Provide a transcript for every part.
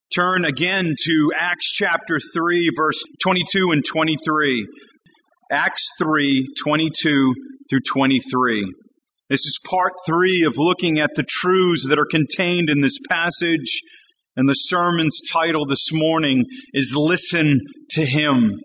Turn again to Acts chapter 3, verse 22 and 23. Acts 3, 22 through 23. This is part 3 of looking at the truths that are contained in this passage. And the sermon's title this morning is Listen to Him.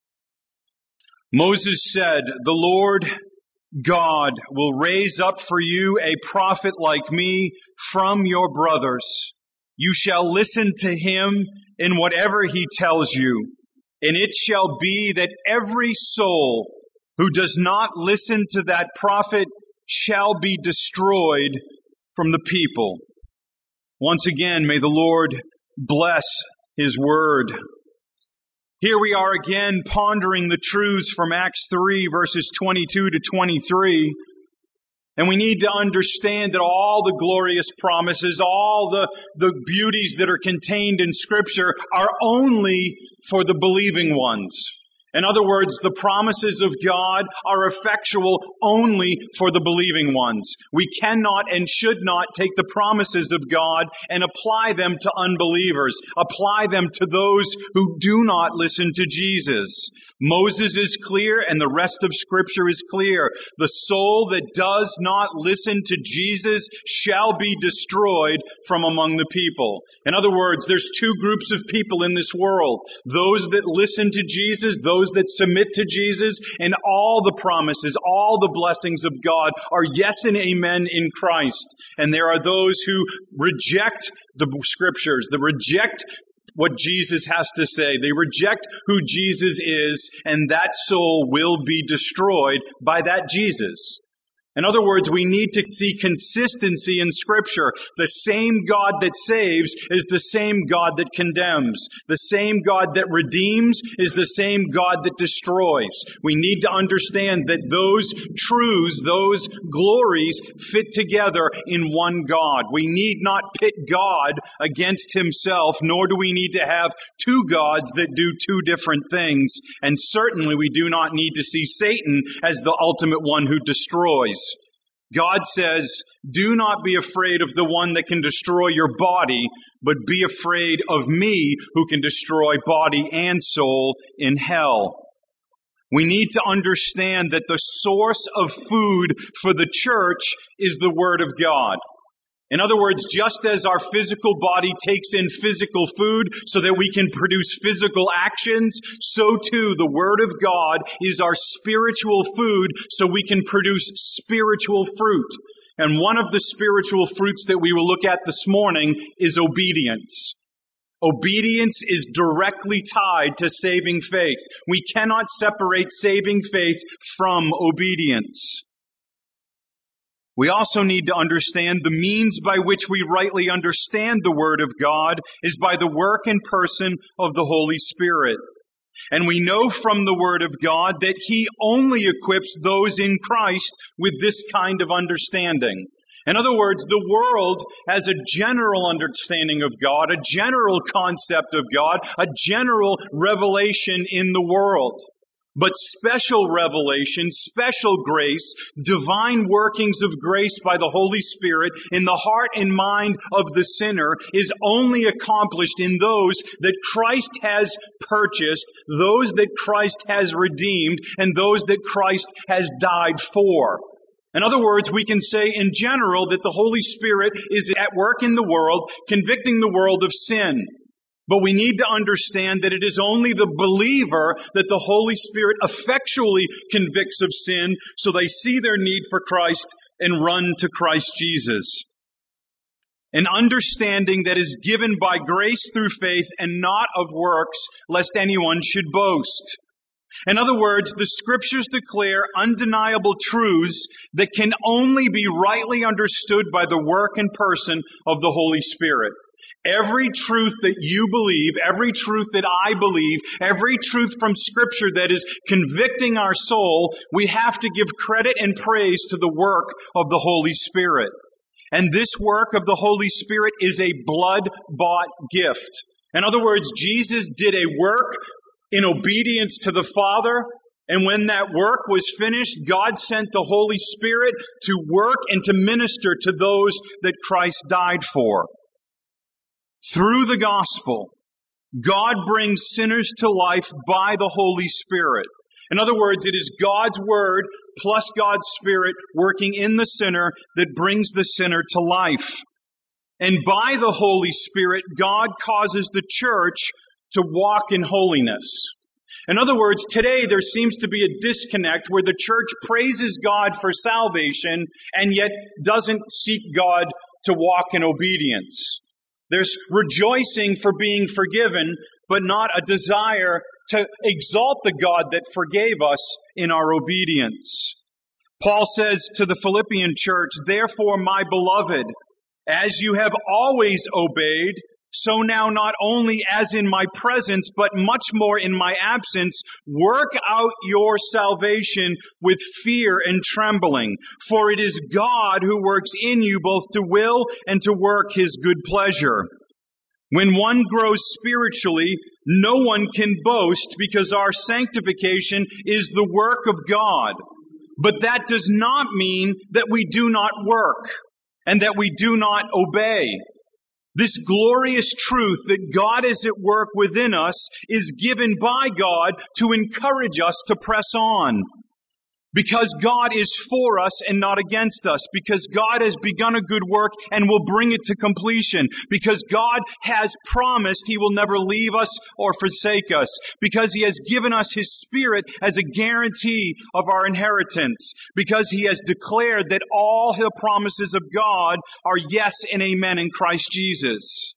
Moses said, "The Lord God will raise up for you a prophet like me from your brothers. You shall listen to him in whatever he tells you. And it shall be that every soul who does not listen to that prophet shall be destroyed from the people." Once again, may the Lord bless His word. Here we are again pondering the truths from Acts 3, verses 22 to 23. And we need to understand that all the glorious promises, all the beauties that are contained in Scripture are only for the believing ones. In other words, the promises of God are effectual only for the believing ones. We cannot and should not take the promises of God and apply them to unbelievers, apply them to those who do not listen to Jesus. Moses is clear and the rest of Scripture is clear. The soul that does not listen to Jesus shall be destroyed from among the people. In other words, there's two groups of people in this world. Those that listen to Jesus, those that submit to Jesus, and all the promises, all the blessings of God are yes and amen in Christ. And there are those who reject the Scriptures, that reject what Jesus has to say. They reject who Jesus is, and that soul will be destroyed by that Jesus. In other words, we need to see consistency in Scripture. The same God that saves is the same God that condemns. The same God that redeems is the same God that destroys. We need to understand that those truths, those glories fit together in one God. We need not pit God against Himself, nor do we need to have two gods that do two different things. And certainly we do not need to see Satan as the ultimate one who destroys. God says, "Do not be afraid of the one that can destroy your body, but be afraid of me who can destroy body and soul in hell." We need to understand that the source of food for the church is the Word of God. In other words, just as our physical body takes in physical food so that we can produce physical actions, so too the Word of God is our spiritual food so we can produce spiritual fruit. And one of the spiritual fruits that we will look at this morning is obedience. Obedience is directly tied to saving faith. We cannot separate saving faith from obedience. We also need to understand the means by which we rightly understand the Word of God is by the work and person of the Holy Spirit. And we know from the Word of God that He only equips those in Christ with this kind of understanding. In other words, the world has a general understanding of God, a general concept of God, a general revelation in the world. But special revelation, special grace, divine workings of grace by the Holy Spirit in the heart and mind of the sinner is only accomplished in those that Christ has purchased, those that Christ has redeemed, and those that Christ has died for. In other words, we can say in general that the Holy Spirit is at work in the world, convicting the world of sin. But we need to understand that it is only the believer that the Holy Spirit effectually convicts of sin, so they see their need for Christ and run to Christ Jesus. An understanding that is given by grace through faith and not of works, lest anyone should boast. In other words, the Scriptures declare undeniable truths that can only be rightly understood by the work and person of the Holy Spirit. Every truth that you believe, every truth that I believe, every truth from Scripture that is convicting our soul, we have to give credit and praise to the work of the Holy Spirit. And this work of the Holy Spirit is a blood-bought gift. In other words, Jesus did a work in obedience to the Father, and when that work was finished, God sent the Holy Spirit to work and to minister to those that Christ died for. Through the gospel, God brings sinners to life by the Holy Spirit. In other words, it is God's Word plus God's Spirit working in the sinner that brings the sinner to life. And by the Holy Spirit, God causes the church to walk in holiness. In other words, today there seems to be a disconnect where the church praises God for salvation and yet doesn't seek God to walk in obedience. There's rejoicing for being forgiven, but not a desire to exalt the God that forgave us in our obedience. Paul says to the Philippian church, "Therefore, my beloved, as you have always obeyed, so now not only as in my presence, but much more in my absence, work out your salvation with fear and trembling. For it is God who works in you both to will and to work His good pleasure." When one grows spiritually, no one can boast because our sanctification is the work of God. But that does not mean that we do not work and that we do not obey. This glorious truth that God is at work within us is given by God to encourage us to press on. Because God is for us and not against us. Because God has begun a good work and will bring it to completion. Because God has promised He will never leave us or forsake us. Because He has given us His Spirit as a guarantee of our inheritance. Because He has declared that all the promises of God are yes and amen in Christ Jesus.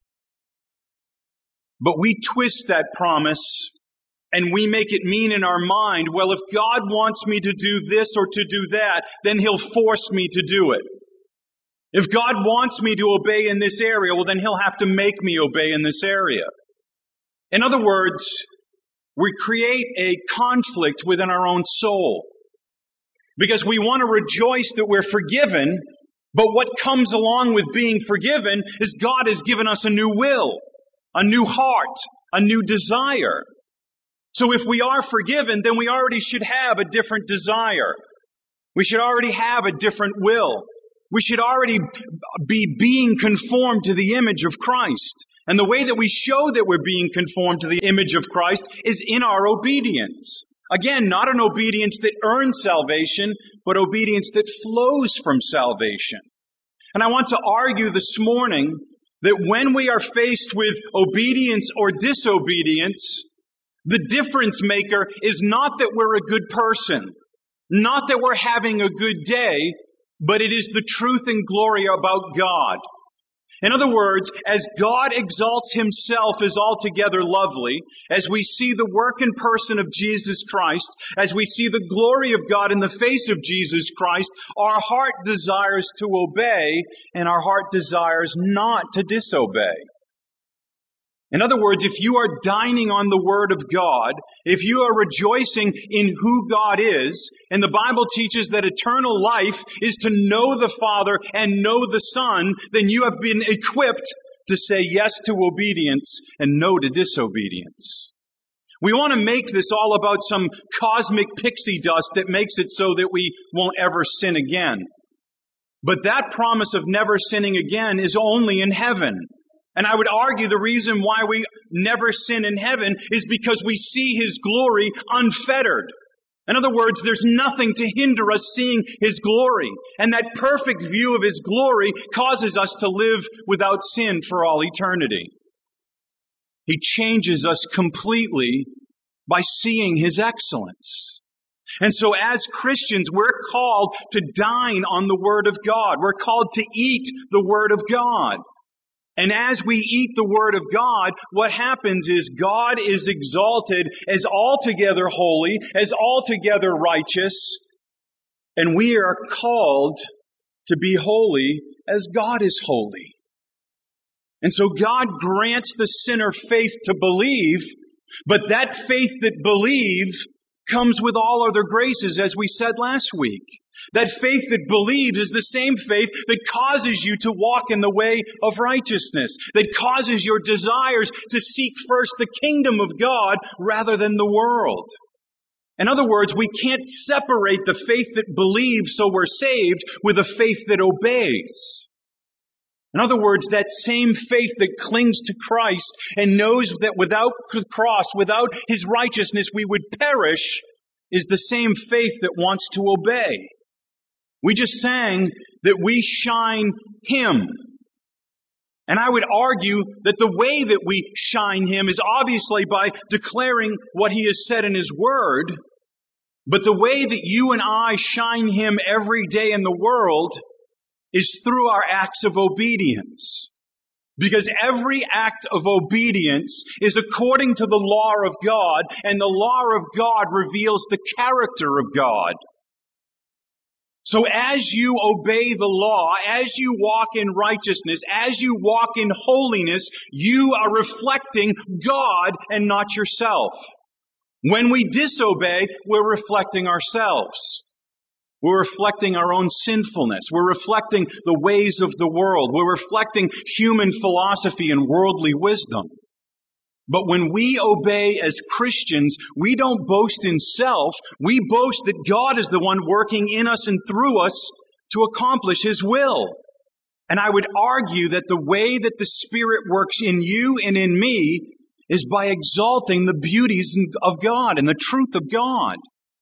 But we twist that promise and we make it mean in our mind, well, if God wants me to do this or to do that, then He'll force me to do it. If God wants me to obey in this area, well, then He'll have to make me obey in this area. In other words, we create a conflict within our own soul. Because we want to rejoice that we're forgiven, but what comes along with being forgiven is God has given us a new will, a new heart, a new desire. So if we are forgiven, then we already should have a different desire. We should already have a different will. We should already be being conformed to the image of Christ. And the way that we show that we're being conformed to the image of Christ is in our obedience. Again, not an obedience that earns salvation, but obedience that flows from salvation. And I want to argue this morning that when we are faced with obedience or disobedience, the difference maker is not that we're a good person, not that we're having a good day, but it is the truth and glory about God. In other words, as God exalts Himself as altogether lovely, as we see the work and person of Jesus Christ, as we see the glory of God in the face of Jesus Christ, our heart desires to obey and our heart desires not to disobey. In other words, if you are dining on the Word of God, if you are rejoicing in who God is, and the Bible teaches that eternal life is to know the Father and know the Son, then you have been equipped to say yes to obedience and no to disobedience. We want to make this all about some cosmic pixie dust that makes it so that we won't ever sin again. But that promise of never sinning again is only in heaven. And I would argue the reason why we never sin in heaven is because we see His glory unfettered. In other words, there's nothing to hinder us seeing His glory. And that perfect view of His glory causes us to live without sin for all eternity. He changes us completely by seeing His excellence. And so as Christians, we're called to dine on the Word of God. We're called to eat the Word of God. And as we eat the Word of God, what happens is God is exalted as altogether holy, as altogether righteous, and we are called to be holy as God is holy. And so God grants the sinner faith to believe, but that faith that believes comes with all other graces, as we said last week. That faith that believes is the same faith that causes you to walk in the way of righteousness, that causes your desires to seek first the kingdom of God rather than the world. In other words, we can't separate the faith that believes so we're saved with a faith that obeys. In other words, that same faith that clings to Christ and knows that without the cross, without His righteousness, we would perish, is the same faith that wants to obey. We just sang that we shine Him. And I would argue that the way that we shine Him is obviously by declaring what He has said in His Word. But the way that you and I shine Him every day in the world is through our acts of obedience. Because every act of obedience is according to the law of God, and the law of God reveals the character of God. So as you obey the law, as you walk in righteousness, as you walk in holiness, you are reflecting God and not yourself. When we disobey, we're reflecting ourselves. We're reflecting our own sinfulness. We're reflecting the ways of the world. We're reflecting human philosophy and worldly wisdom. But when we obey as Christians, we don't boast in self. We boast that God is the one working in us and through us to accomplish His will. And I would argue that the way that the Spirit works in you and in me is by exalting the beauties of God and the truth of God.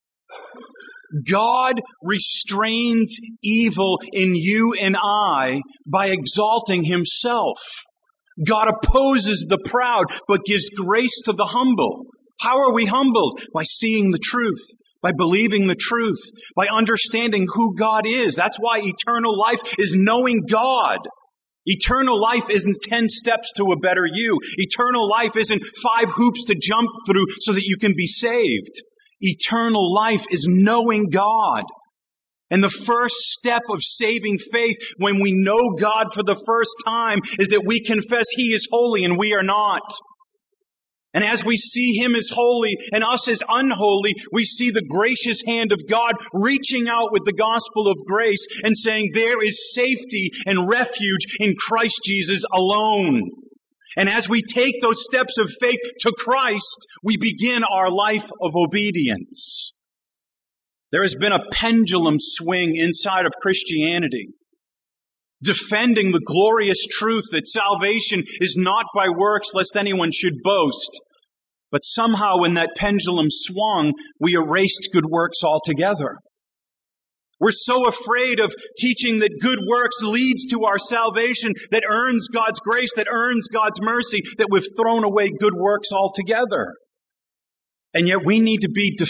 God restrains evil in you and I by exalting Himself. God opposes the proud, but gives grace to the humble. How are we humbled? By seeing the truth, by believing the truth, by understanding who God is. That's why eternal life is knowing God. Eternal life isn't 10 steps to a better you. Eternal life isn't 5 hoops to jump through so that you can be saved. Eternal life is knowing God. And the first step of saving faith when we know God for the first time is that we confess He is holy and we are not. And as we see Him as holy and us as unholy, we see the gracious hand of God reaching out with the gospel of grace and saying there is safety and refuge in Christ Jesus alone. And as we take those steps of faith to Christ, we begin our life of obedience. There has been a pendulum swing inside of Christianity, defending the glorious truth that salvation is not by works, lest anyone should boast. But somehow when that pendulum swung, we erased good works altogether. We're so afraid of teaching that good works leads to our salvation, that earns God's grace, that earns God's mercy, that we've thrown away good works altogether. And yet we need to be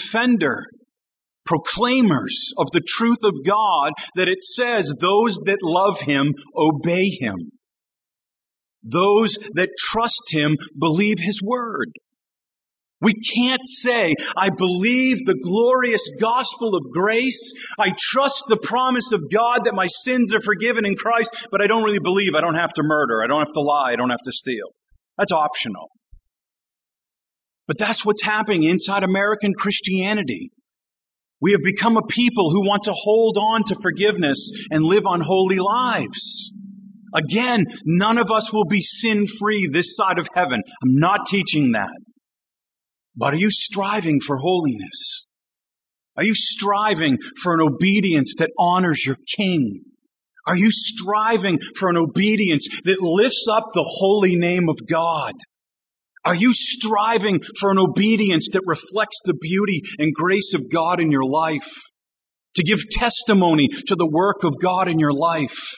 proclaimers of the truth of God, that it says those that love Him obey Him. Those that trust Him believe His word. We can't say, I believe the glorious gospel of grace. I trust the promise of God that my sins are forgiven in Christ, but I don't really believe I don't have to murder, I don't have to lie, I don't have to steal. That's optional. But that's what's happening inside American Christianity. We have become a people who want to hold on to forgiveness and live unholy lives. Again, none of us will be sin-free this side of heaven. I'm not teaching that. But are you striving for holiness? Are you striving for an obedience that honors your King? Are you striving for an obedience that lifts up the holy name of God? Are you striving for an obedience that reflects the beauty and grace of God in your life? To give testimony to the work of God in your life?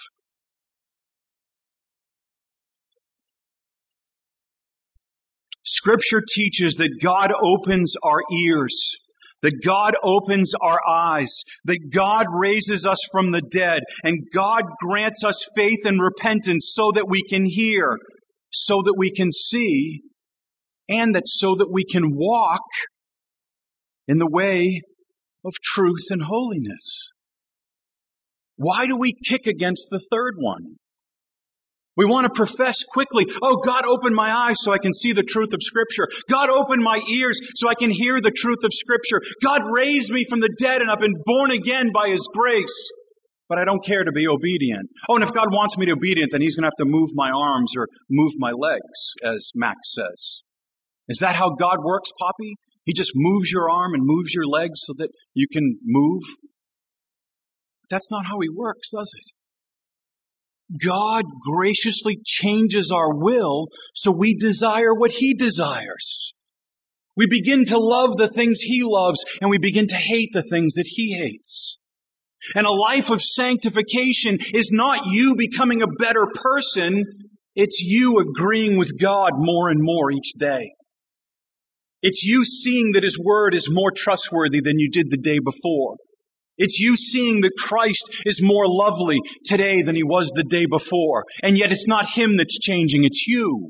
Scripture teaches that God opens our ears, that God opens our eyes, that God raises us from the dead, and God grants us faith and repentance so that we can hear, so that we can see, and so that we can walk in the way of truth and holiness. Why do we kick against the third one? We want to profess quickly, oh, God opened my eyes so I can see the truth of Scripture. God opened my ears so I can hear the truth of Scripture. God raised me from the dead and I've been born again by His grace. But I don't care to be obedient. Oh, and if God wants me to be obedient, then He's going to have to move my arms or move my legs, as Max says. Is that how God works, Poppy? He just moves your arm and moves your legs so that you can move? That's not how He works, does it? God graciously changes our will so we desire what He desires. We begin to love the things He loves, and we begin to hate the things that He hates. And a life of sanctification is not you becoming a better person. It's you agreeing with God more and more each day. It's you seeing that His Word is more trustworthy than you did the day before. It's you seeing that Christ is more lovely today than He was the day before. And yet it's not Him that's changing, it's you.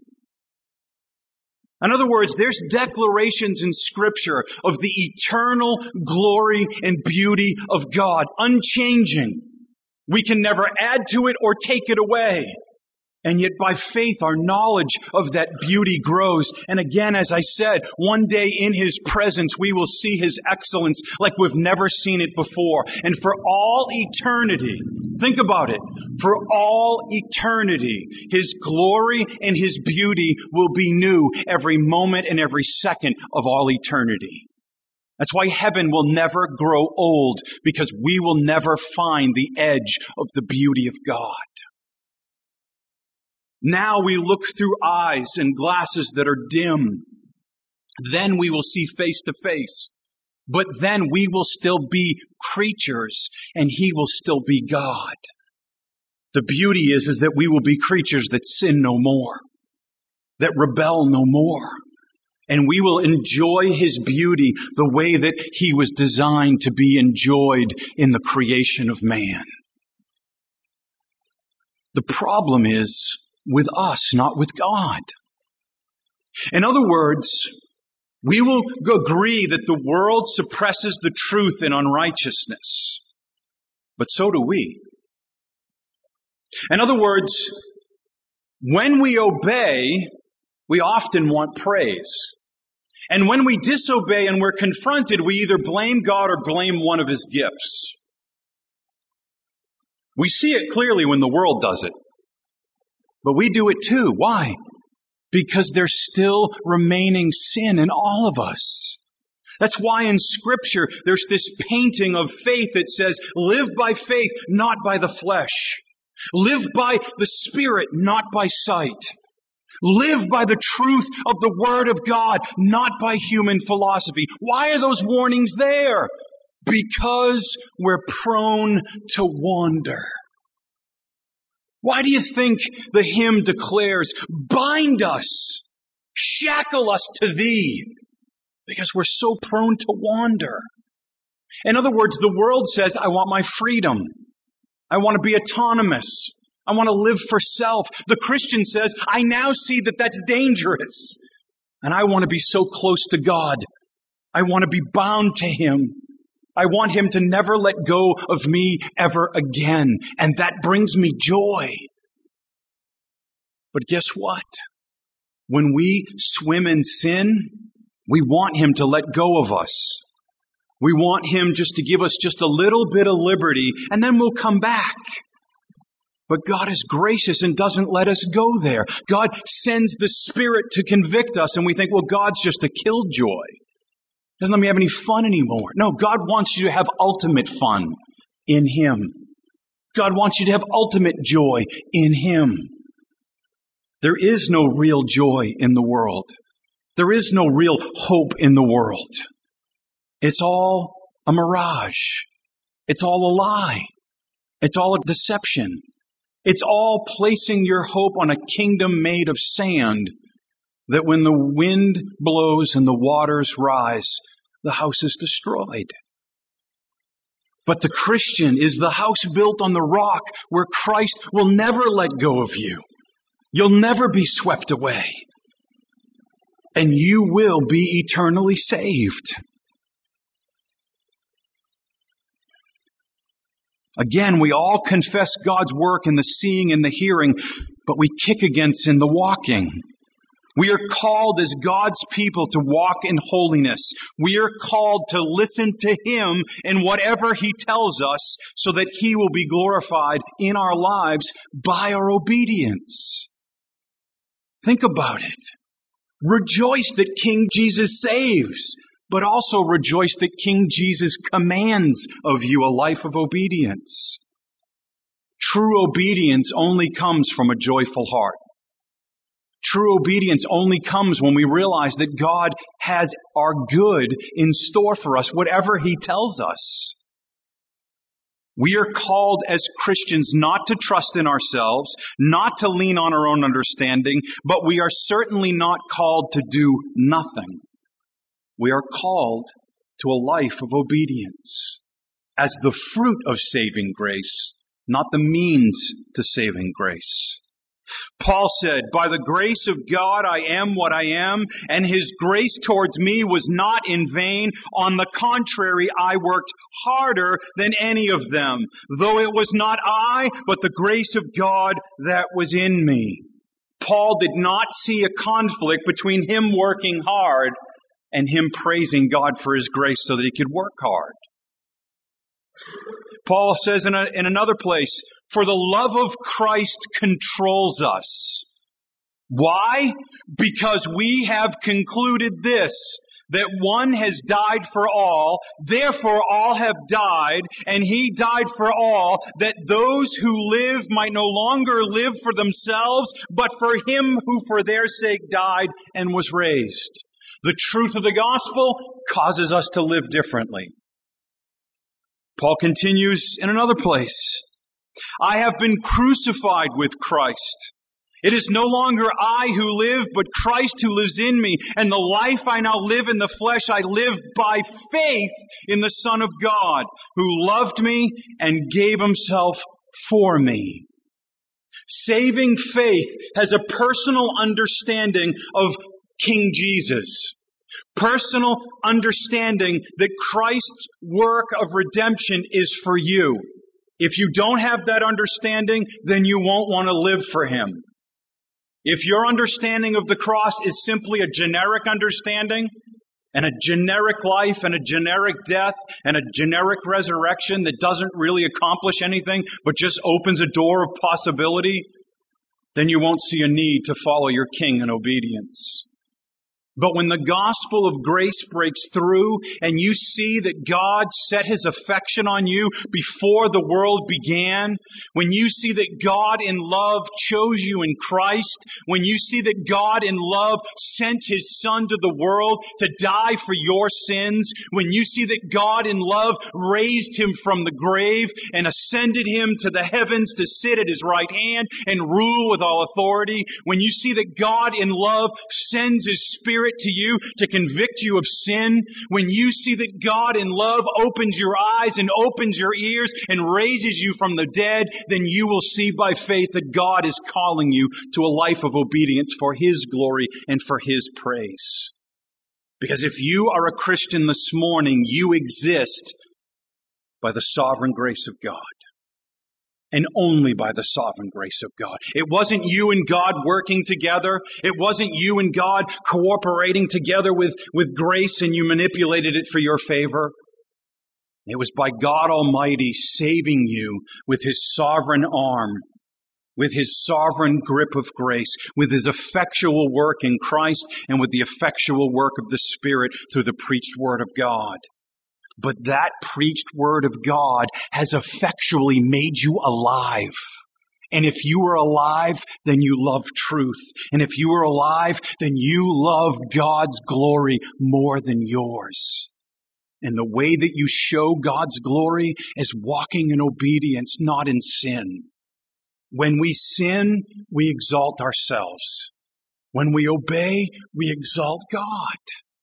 In other words, there's declarations in Scripture of the eternal glory and beauty of God, unchanging. We can never add to it or take it away. And yet by faith, our knowledge of that beauty grows. And again, as I said, one day in His presence, we will see His excellence like we've never seen it before. And for all eternity, think about it, for all eternity, His glory and His beauty will be new every moment and every second of all eternity. That's why heaven will never grow old, because we will never find the edge of the beauty of God. Now we look through eyes and glasses that are dim. Then we will see face to face. But then we will still be creatures and He will still be God. The beauty is that we will be creatures that sin no more, that rebel no more. And we will enjoy His beauty the way that He was designed to be enjoyed in the creation of man. The problem is with us, not with God. In other words, we will agree that the world suppresses the truth in unrighteousness, but so do we. In other words, when we obey, we often want praise. And when we disobey and we're confronted, we either blame God or blame one of His gifts. We see it clearly when the world does it. But we do it too. Why? Because there's still remaining sin in all of us. That's why in Scripture there's this painting of faith that says, live by faith, not by the flesh. Live by the Spirit, not by sight. Live by the truth of the Word of God, not by human philosophy. Why are those warnings there? Because we're prone to wander. Why do you think the hymn declares, bind us, shackle us to Thee? Because we're so prone to wander. In other words, the world says, I want my freedom. I want to be autonomous. I want to live for self. The Christian says, I now see that that's dangerous. And I want to be so close to God. I want to be bound to Him. I want Him to never let go of me ever again. And that brings me joy. But guess what? When we swim in sin, we want Him to let go of us. We want Him just to give us just a little bit of liberty, and then we'll come back. But God is gracious and doesn't let us go there. God sends the Spirit to convict us, and we think, well, God's just a killjoy. Doesn't let me have any fun anymore. No, God wants you to have ultimate fun in Him. God wants you to have ultimate joy in Him. There is no real joy in the world. There is no real hope in the world. It's all a mirage. It's all a lie. It's all a deception. It's all placing your hope on a kingdom made of sand, that when the wind blows and the waters rise, the house is destroyed. But the Christian is the house built on the rock where Christ will never let go of you. You'll never be swept away. And you will be eternally saved. Again, we all confess God's work in the seeing and the hearing, but we kick against in the walking. We are called as God's people to walk in holiness. We are called to listen to Him in whatever He tells us so that He will be glorified in our lives by our obedience. Think about it. Rejoice that King Jesus saves, but also rejoice that King Jesus commands of you a life of obedience. True obedience only comes from a joyful heart. True obedience only comes when we realize that God has our good in store for us, whatever He tells us. We are called as Christians not to trust in ourselves, not to lean on our own understanding, but we are certainly not called to do nothing. We are called to a life of obedience as the fruit of saving grace, not the means to saving grace. Paul said, "By the grace of God I am what I am, and His grace towards me was not in vain. On the contrary, I worked harder than any of them, though it was not I, but the grace of God that was in me." Paul did not see a conflict between him working hard and him praising God for His grace so that he could work hard. Paul says in another place, "For the love of Christ controls us." Why? Because we have concluded this, that one has died for all, therefore all have died, and He died for all, that those who live might no longer live for themselves, but for Him who for their sake died and was raised. The truth of the gospel causes us to live differently. Paul continues in another place, "I have been crucified with Christ. It is no longer I who live, but Christ who lives in me. And the life I now live in the flesh, I live by faith in the Son of God, who loved me and gave Himself for me." Saving faith has a personal understanding of King Jesus. Personal understanding that Christ's work of redemption is for you. If you don't have that understanding, then you won't want to live for Him. If your understanding of the cross is simply a generic understanding, and a generic life, and a generic death, and a generic resurrection that doesn't really accomplish anything, but just opens a door of possibility, then you won't see a need to follow your King in obedience. But when the gospel of grace breaks through and you see that God set His affection on you before the world began, when you see that God in love chose you in Christ, when you see that God in love sent His Son to the world to die for your sins, when you see that God in love raised Him from the grave and ascended Him to the heavens to sit at His right hand and rule with all authority, when you see that God in love sends His Spirit to you to convict you of sin, when you see that God in love opens your eyes and opens your ears and raises you from the dead, then you will see by faith that God is calling you to a life of obedience for His glory and for His praise. Because if you are a Christian this morning, you exist by the sovereign grace of God. And only by the sovereign grace of God. It wasn't you and God working together. It wasn't you and God cooperating together with grace and you manipulated it for your favor. It was by God Almighty saving you with His sovereign arm, with His sovereign grip of grace, with His effectual work in Christ, and with the effectual work of the Spirit through the preached Word of God. But that preached Word of God has effectually made you alive. And if you are alive, then you love truth. And if you are alive, then you love God's glory more than yours. And the way that you show God's glory is walking in obedience, not in sin. When we sin, we exalt ourselves. When we obey, we exalt God.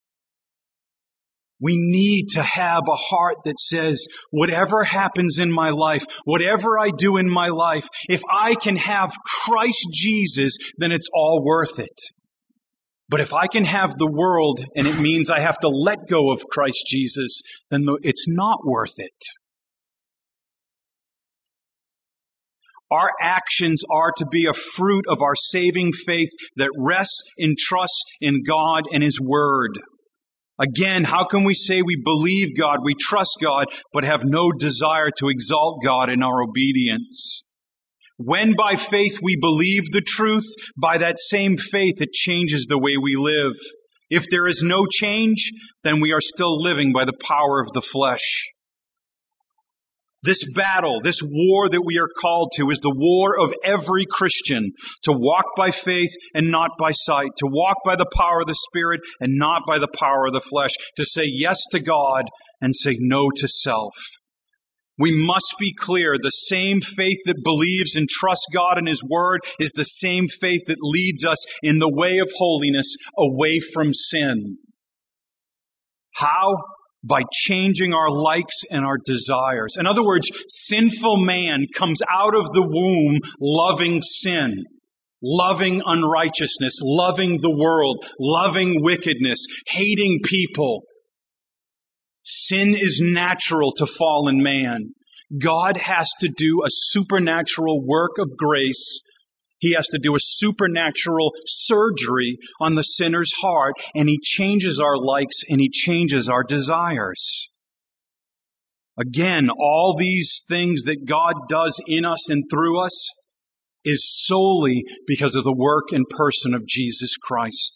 We need to have a heart that says, whatever happens in my life, whatever I do in my life, if I can have Christ Jesus, then it's all worth it. But if I can have the world and it means I have to let go of Christ Jesus, then it's not worth it. Our actions are to be a fruit of our saving faith that rests and trusts in God and His Word. Again, how can we say we believe God, we trust God, but have no desire to exalt God in our obedience? When by faith we believe the truth, by that same faith it changes the way we live. If there is no change, then we are still living by the power of the flesh. This battle, this war that we are called to is the war of every Christian to walk by faith and not by sight, to walk by the power of the Spirit and not by the power of the flesh, to say yes to God and say no to self. We must be clear, the same faith that believes and trusts God and His Word is the same faith that leads us in the way of holiness away from sin. How? By changing our likes and our desires. In other words, sinful man comes out of the womb loving sin, loving unrighteousness, loving the world, loving wickedness, hating people. Sin is natural to fallen man. God has to do a supernatural work of grace. He has to do a supernatural surgery on the sinner's heart, and He changes our likes and He changes our desires. Again, all these things that God does in us and through us is solely because of the work and person of Jesus Christ.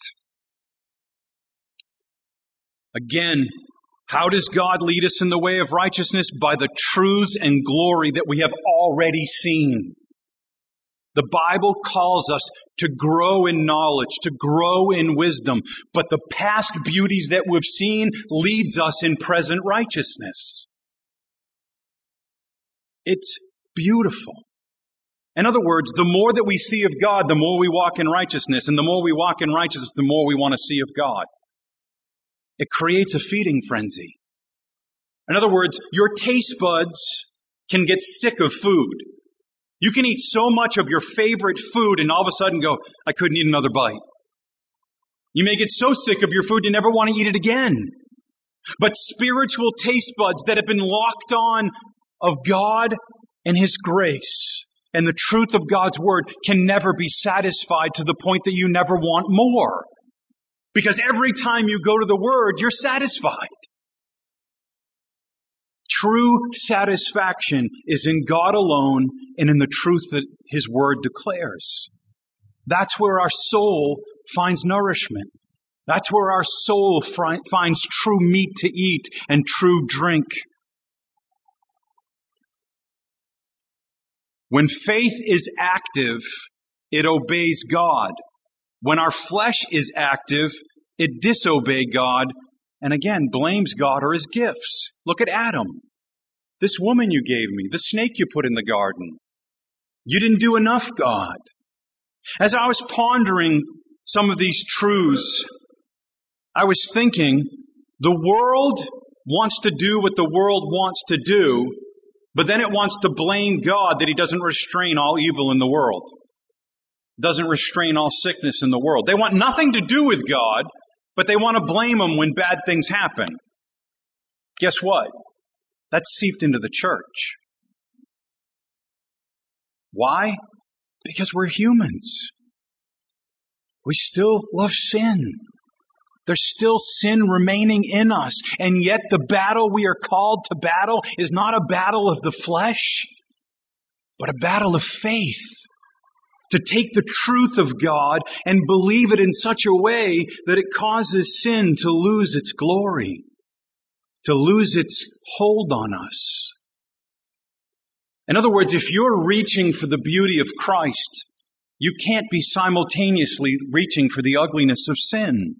Again, how does God lead us in the way of righteousness? By the truths and glory that we have already seen. The Bible calls us to grow in knowledge, to grow in wisdom, but the past beauties that we've seen leads us in present righteousness. It's beautiful. In other words, the more that we see of God, the more we walk in righteousness, and the more we walk in righteousness, the more we want to see of God. It creates a feeding frenzy. In other words, your taste buds can get sick of food. You can eat so much of your favorite food and all of a sudden go, I couldn't eat another bite. You may get so sick of your food you never want to eat it again. But spiritual taste buds that have been locked on of God and His grace and the truth of God's Word can never be satisfied to the point that you never want more. Because every time you go to the Word, you're satisfied. True satisfaction is in God alone and in the truth that His Word declares. That's where our soul finds nourishment. That's where our soul finds true meat to eat and true drink. When faith is active, it obeys God. When our flesh is active, it disobeys God and again blames God or His gifts. Look at Adam. This woman you gave me, the snake you put in the garden. You didn't do enough, God. As I was pondering some of these truths, I was thinking, the world wants to do what the world wants to do, but then it wants to blame God that He doesn't restrain all evil in the world, doesn't restrain all sickness in the world. They want nothing to do with God, but they want to blame Him when bad things happen. Guess what? That's seeped into the church. Why? Because we're humans. We still love sin. There's still sin remaining in us. And yet the battle we are called to battle is not a battle of the flesh, but a battle of faith. To take the truth of God and believe it in such a way that it causes sin to lose its glory, to lose its hold on us. In other words, if you're reaching for the beauty of Christ, you can't be simultaneously reaching for the ugliness of sin.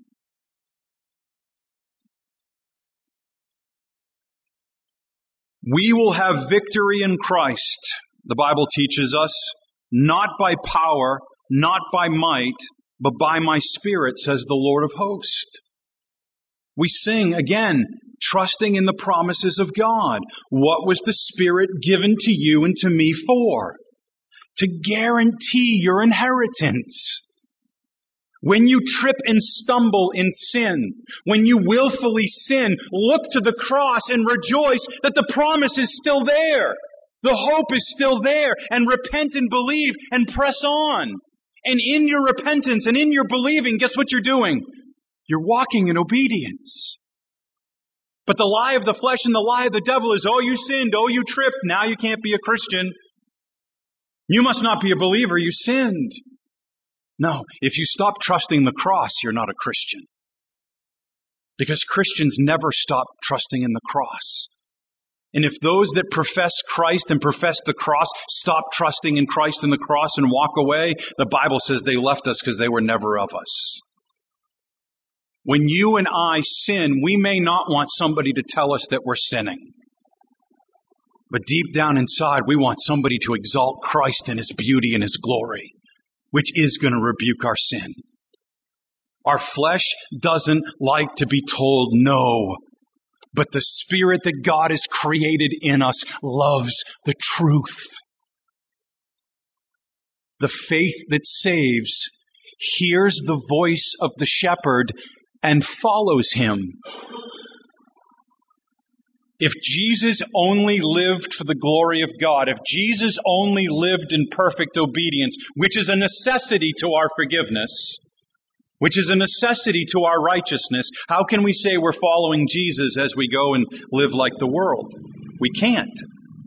We will have victory in Christ, the Bible teaches us, not by power, not by might, but by my Spirit, says the Lord of hosts. We sing again, trusting in the promises of God. What was the Spirit given to you and to me for? To guarantee your inheritance. When you trip and stumble in sin, when you willfully sin, look to the cross and rejoice that the promise is still there. The hope is still there, and repent and believe and press on. And in your repentance and in your believing, guess what you're doing? You're walking in obedience. But the lie of the flesh and the lie of the devil is, oh, you sinned, oh, you tripped, now you can't be a Christian. You must not be a believer, you sinned. No, if you stop trusting the cross, you're not a Christian. Because Christians never stop trusting in the cross. And if those that profess Christ and profess the cross stop trusting in Christ and the cross and walk away, the Bible says they left us because they were never of us. When you and I sin, we may not want somebody to tell us that we're sinning. But deep down inside, we want somebody to exalt Christ in His beauty and His glory, which is going to rebuke our sin. Our flesh doesn't like to be told no, but the Spirit that God has created in us loves the truth. The faith that saves hears the voice of the shepherd and follows him. If Jesus only lived for the glory of God, if Jesus only lived in perfect obedience, which is a necessity to our forgiveness, which is a necessity to our righteousness, how can we say we're following Jesus as we go and live like the world? We can't.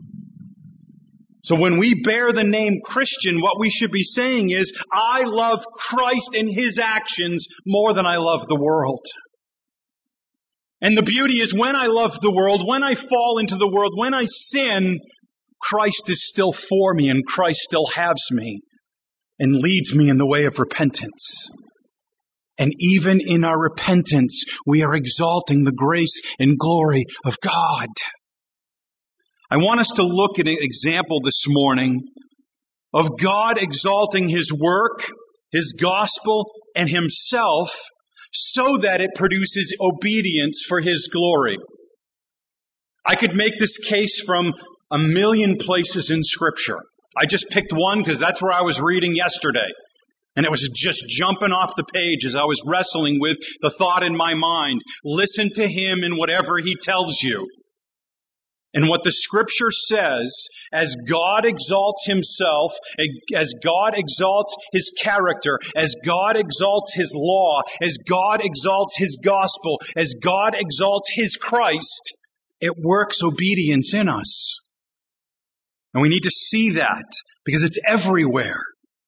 So when we bear the name Christian, what we should be saying is, I love Christ and His actions more than I love the world. And the beauty is when I love the world, when I fall into the world, when I sin, Christ is still for me and Christ still has me and leads me in the way of repentance. And even in our repentance, we are exalting the grace and glory of God. I want us to look at an example this morning of God exalting His work, His gospel, and Himself so that it produces obedience for His glory. I could make this case from a million places in Scripture. I just picked one because that's where I was reading yesterday. And it was just jumping off the page as I was wrestling with the thought in my mind. Listen to Him in whatever He tells you. And what the Scripture says, as God exalts Himself, as God exalts His character, as God exalts His law, as God exalts His gospel, as God exalts His Christ, it works obedience in us. And we need to see that because it's everywhere.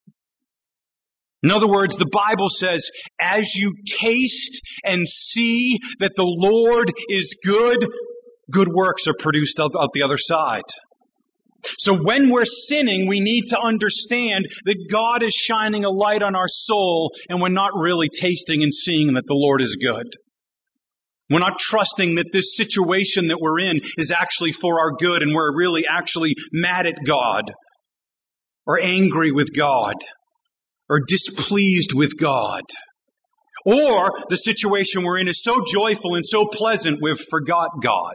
In other words, the Bible says, as you taste and see that the Lord is good, good works are produced out the other side. So when we're sinning, we need to understand that God is shining a light on our soul and we're not really tasting and seeing that the Lord is good. We're not trusting that this situation that we're in is actually for our good and we're really actually mad at God or angry with God or displeased with God. Or the situation we're in is so joyful and so pleasant we've forgot God.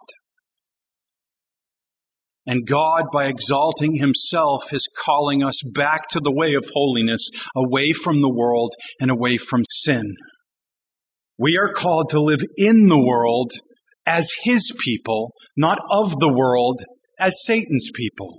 And God, by exalting Himself, is calling us back to the way of holiness, away from the world and away from sin. We are called to live in the world as His people, not of the world as Satan's people.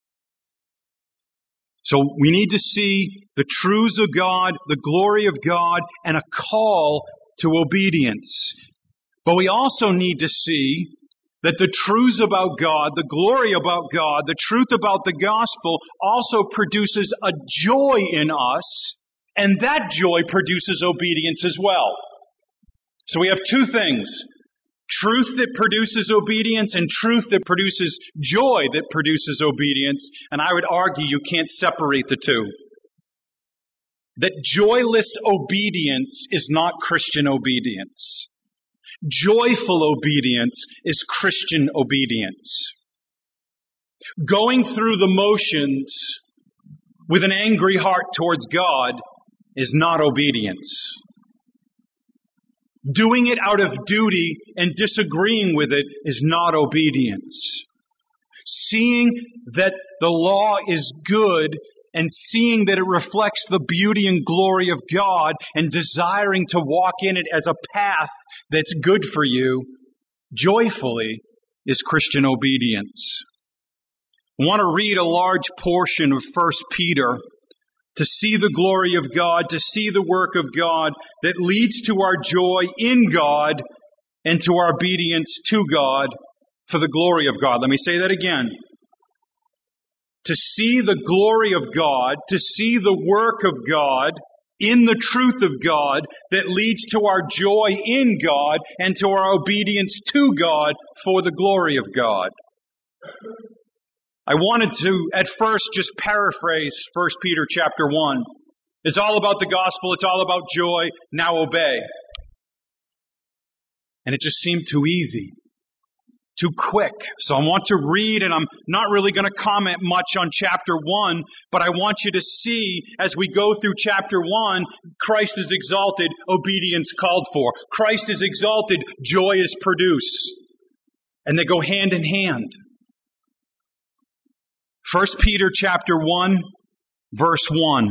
So we need to see the truths of God, the glory of God, and a call to obedience. But we also need to see that the truths about God, the glory about God, the truth about the gospel also produces a joy in us, and that joy produces obedience as well. So we have two things. Truth that produces obedience and truth that produces joy that produces obedience. And I would argue you can't separate the two. That joyless obedience is not Christian obedience. Joyful obedience is Christian obedience. Going through the motions with an angry heart towards God is not obedience. Doing it out of duty and disagreeing with it is not obedience. Seeing that the law is good and seeing that it reflects the beauty and glory of God and desiring to walk in it as a path that's good for you, joyfully, is Christian obedience. I want to read a large portion of 1 Peter to see the glory of God, to see the work of God that leads to our joy in God and to our obedience to God for the glory of God. Let me say that again. To see the glory of God, to see the work of God in the truth of God that leads to our joy in God and to our obedience to God for the glory of God. I wanted to, at first, just paraphrase 1 Peter chapter 1. It's all about the gospel. It's all about joy. Now obey. And it just seemed too easy, too quick. So I want to read, and I'm not really going to comment much on chapter 1, but I want you to see, as we go through chapter 1, Christ is exalted, obedience called for. Christ is exalted, joy is produced. And they go hand in hand. 1 Peter chapter 1, verse 1.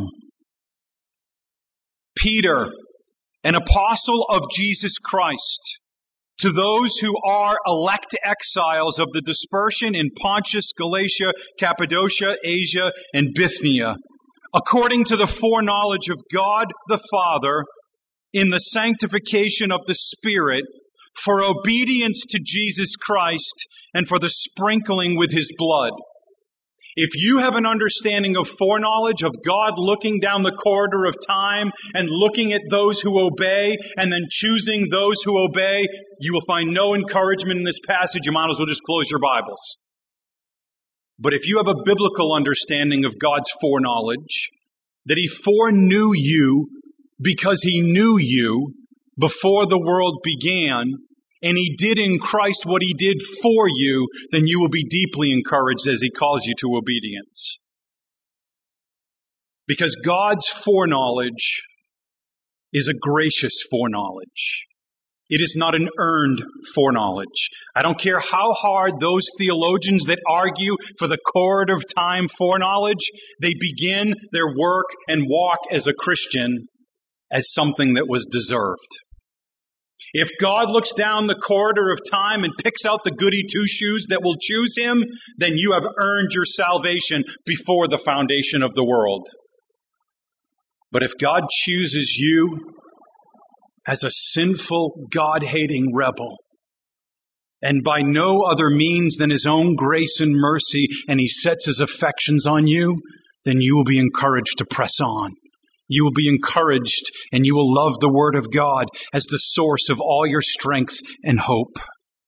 Peter, an apostle of Jesus Christ, to those who are elect exiles of the dispersion in Pontus, Galatia, Cappadocia, Asia, and Bithynia, according to the foreknowledge of God the Father, in the sanctification of the Spirit, for obedience to Jesus Christ, and for the sprinkling with His blood. If you have an understanding of foreknowledge, of God looking down the corridor of time and looking at those who obey and then choosing those who obey, you will find no encouragement in this passage. You might as well just close your Bibles. But if you have a biblical understanding of God's foreknowledge, that He foreknew you because He knew you before the world began, and He did in Christ what He did for you, then you will be deeply encouraged as He calls you to obedience. Because God's foreknowledge is a gracious foreknowledge. It is not an earned foreknowledge. I don't care how hard those theologians that argue for the corridor of time foreknowledge, they begin their work and walk as a Christian as something that was deserved. If God looks down the corridor of time and picks out the goody two-shoes that will choose Him, then you have earned your salvation before the foundation of the world. But if God chooses you as a sinful, God-hating rebel, and by no other means than His own grace and mercy, and He sets His affections on you, then you will be encouraged to press on. You will be encouraged and you will love the Word of God as the source of all your strength and hope.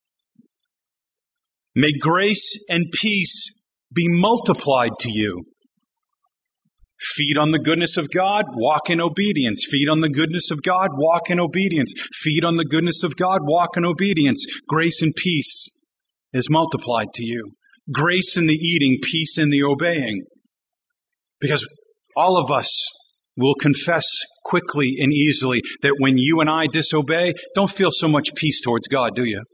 May grace and peace be multiplied to you. Feed on the goodness of God, walk in obedience. Feed on the goodness of God, walk in obedience. Feed on the goodness of God, walk in obedience. Grace and peace is multiplied to you. Grace in the eating, peace in the obeying. Because all of us will confess quickly and easily that when you and I disobey, don't feel so much peace towards God, do you?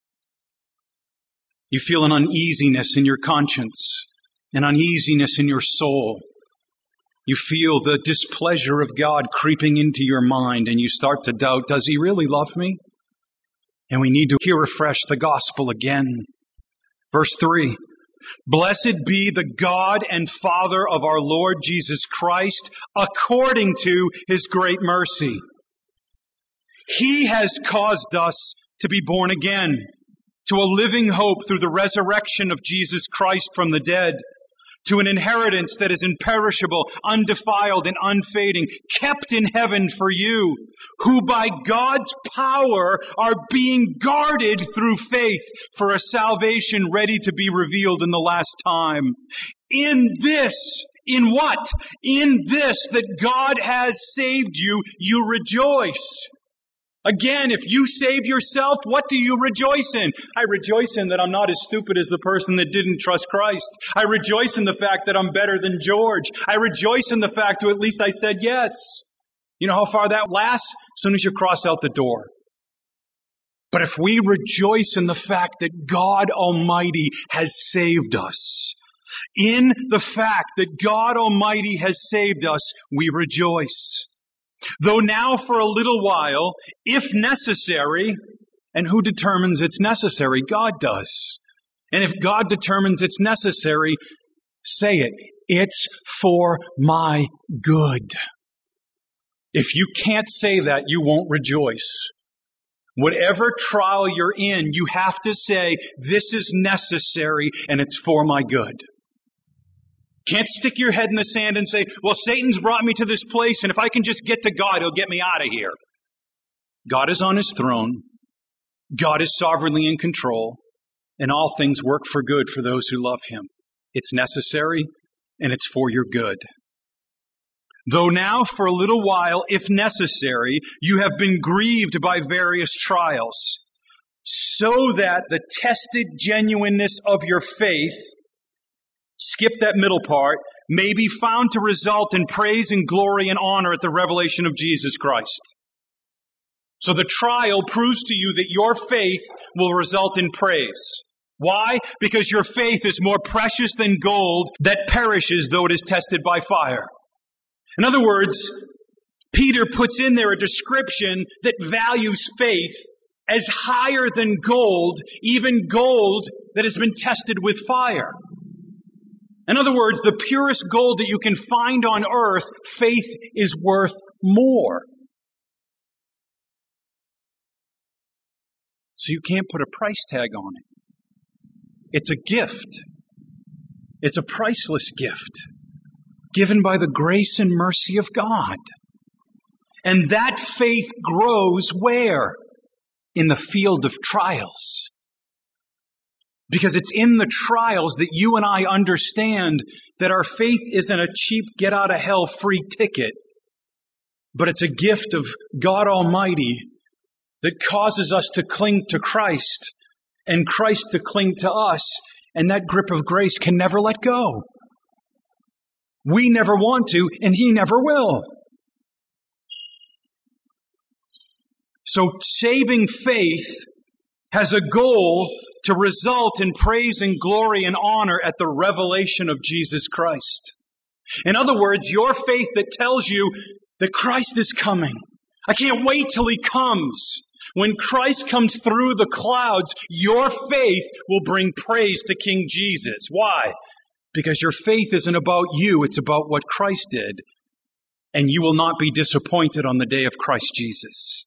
You feel an uneasiness in your conscience, an uneasiness in your soul. You feel the displeasure of God creeping into your mind, and you start to doubt, does He really love me? And we need to hear afresh the gospel again. Verse 3. Blessed be the God and Father of our Lord Jesus Christ, according to His great mercy. He has caused us to be born again to a living hope through the resurrection of Jesus Christ from the dead, to an inheritance that is imperishable, undefiled, and unfading, kept in heaven for you, who by God's power are being guarded through faith for a salvation ready to be revealed in the last time. In what? In this, that God has saved you, you rejoice. Again, if you save yourself, what do you rejoice in? I rejoice in that I'm not as stupid as the person that didn't trust Christ. I rejoice in the fact that I'm better than George. I rejoice in the fact that at least I said yes. You know how far that lasts? As soon as you cross out the door. But if we rejoice in the fact that God Almighty has saved us, in the fact that God Almighty has saved us, we rejoice. Though now for a little while, if necessary, and who determines it's necessary? God does. And if God determines it's necessary, say it. It's for my good. If you can't say that, you won't rejoice. Whatever trial you're in, you have to say, this is necessary and it's for my good. Can't stick your head in the sand and say, well, Satan's brought me to this place, and if I can just get to God, He'll get me out of here. God is on His throne. God is sovereignly in control. And all things work for good for those who love him. It's necessary and it's for your good. Though now for a little while, if necessary, you have been grieved by various trials, so that the tested genuineness of your faith, skip that middle part, may be found to result in praise and glory and honor at the revelation of Jesus Christ. So the trial proves to you that your faith will result in praise. Why? Because your faith is more precious than gold that perishes though it is tested by fire. In other words, Peter puts in there a description that values faith as higher than gold, even gold that has been tested with fire. In other words, the purest gold that you can find on earth, faith is worth more. So you can't put a price tag on it. It's a gift. It's a priceless gift given by the grace and mercy of God. And that faith grows where? In the field of trials. Because it's in the trials that you and I understand that our faith isn't a cheap get-out-of-hell free ticket, but it's a gift of God Almighty that causes us to cling to Christ and Christ to cling to us, and that grip of grace can never let go. We never want to, and He never will. So saving faith has a goal to result in praise and glory and honor at the revelation of Jesus Christ. In other words, your faith that tells you that Christ is coming. I can't wait till He comes. When Christ comes through the clouds, your faith will bring praise to King Jesus. Why? Because your faith isn't about you, it's about what Christ did. And you will not be disappointed on the day of Christ Jesus.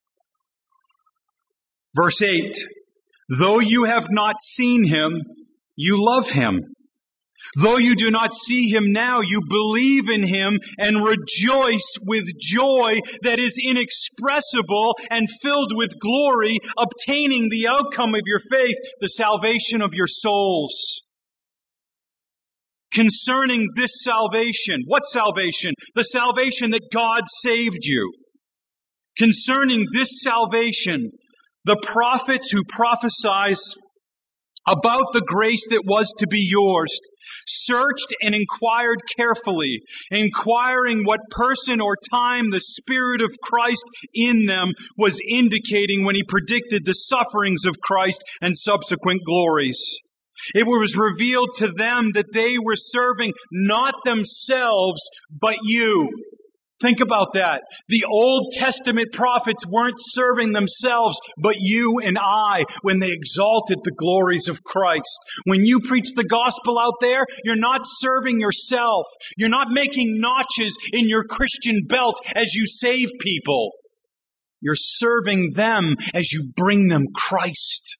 Verse 8, though you have not seen Him, you love Him. Though you do not see Him now, you believe in Him and rejoice with joy that is inexpressible and filled with glory, obtaining the outcome of your faith, the salvation of your souls. Concerning this salvation, what salvation? The salvation that God saved you. Concerning this salvation, the prophets who prophesied about the grace that was to be yours searched and inquired carefully, inquiring what person or time the Spirit of Christ in them was indicating when He predicted the sufferings of Christ and subsequent glories. It was revealed to them that they were serving not themselves, but you. Think about that. The Old Testament prophets weren't serving themselves, but you and I, when they exalted the glories of Christ. When you preach the gospel out there, you're not serving yourself. You're not making notches in your Christian belt as you save people. You're serving them as you bring them Christ.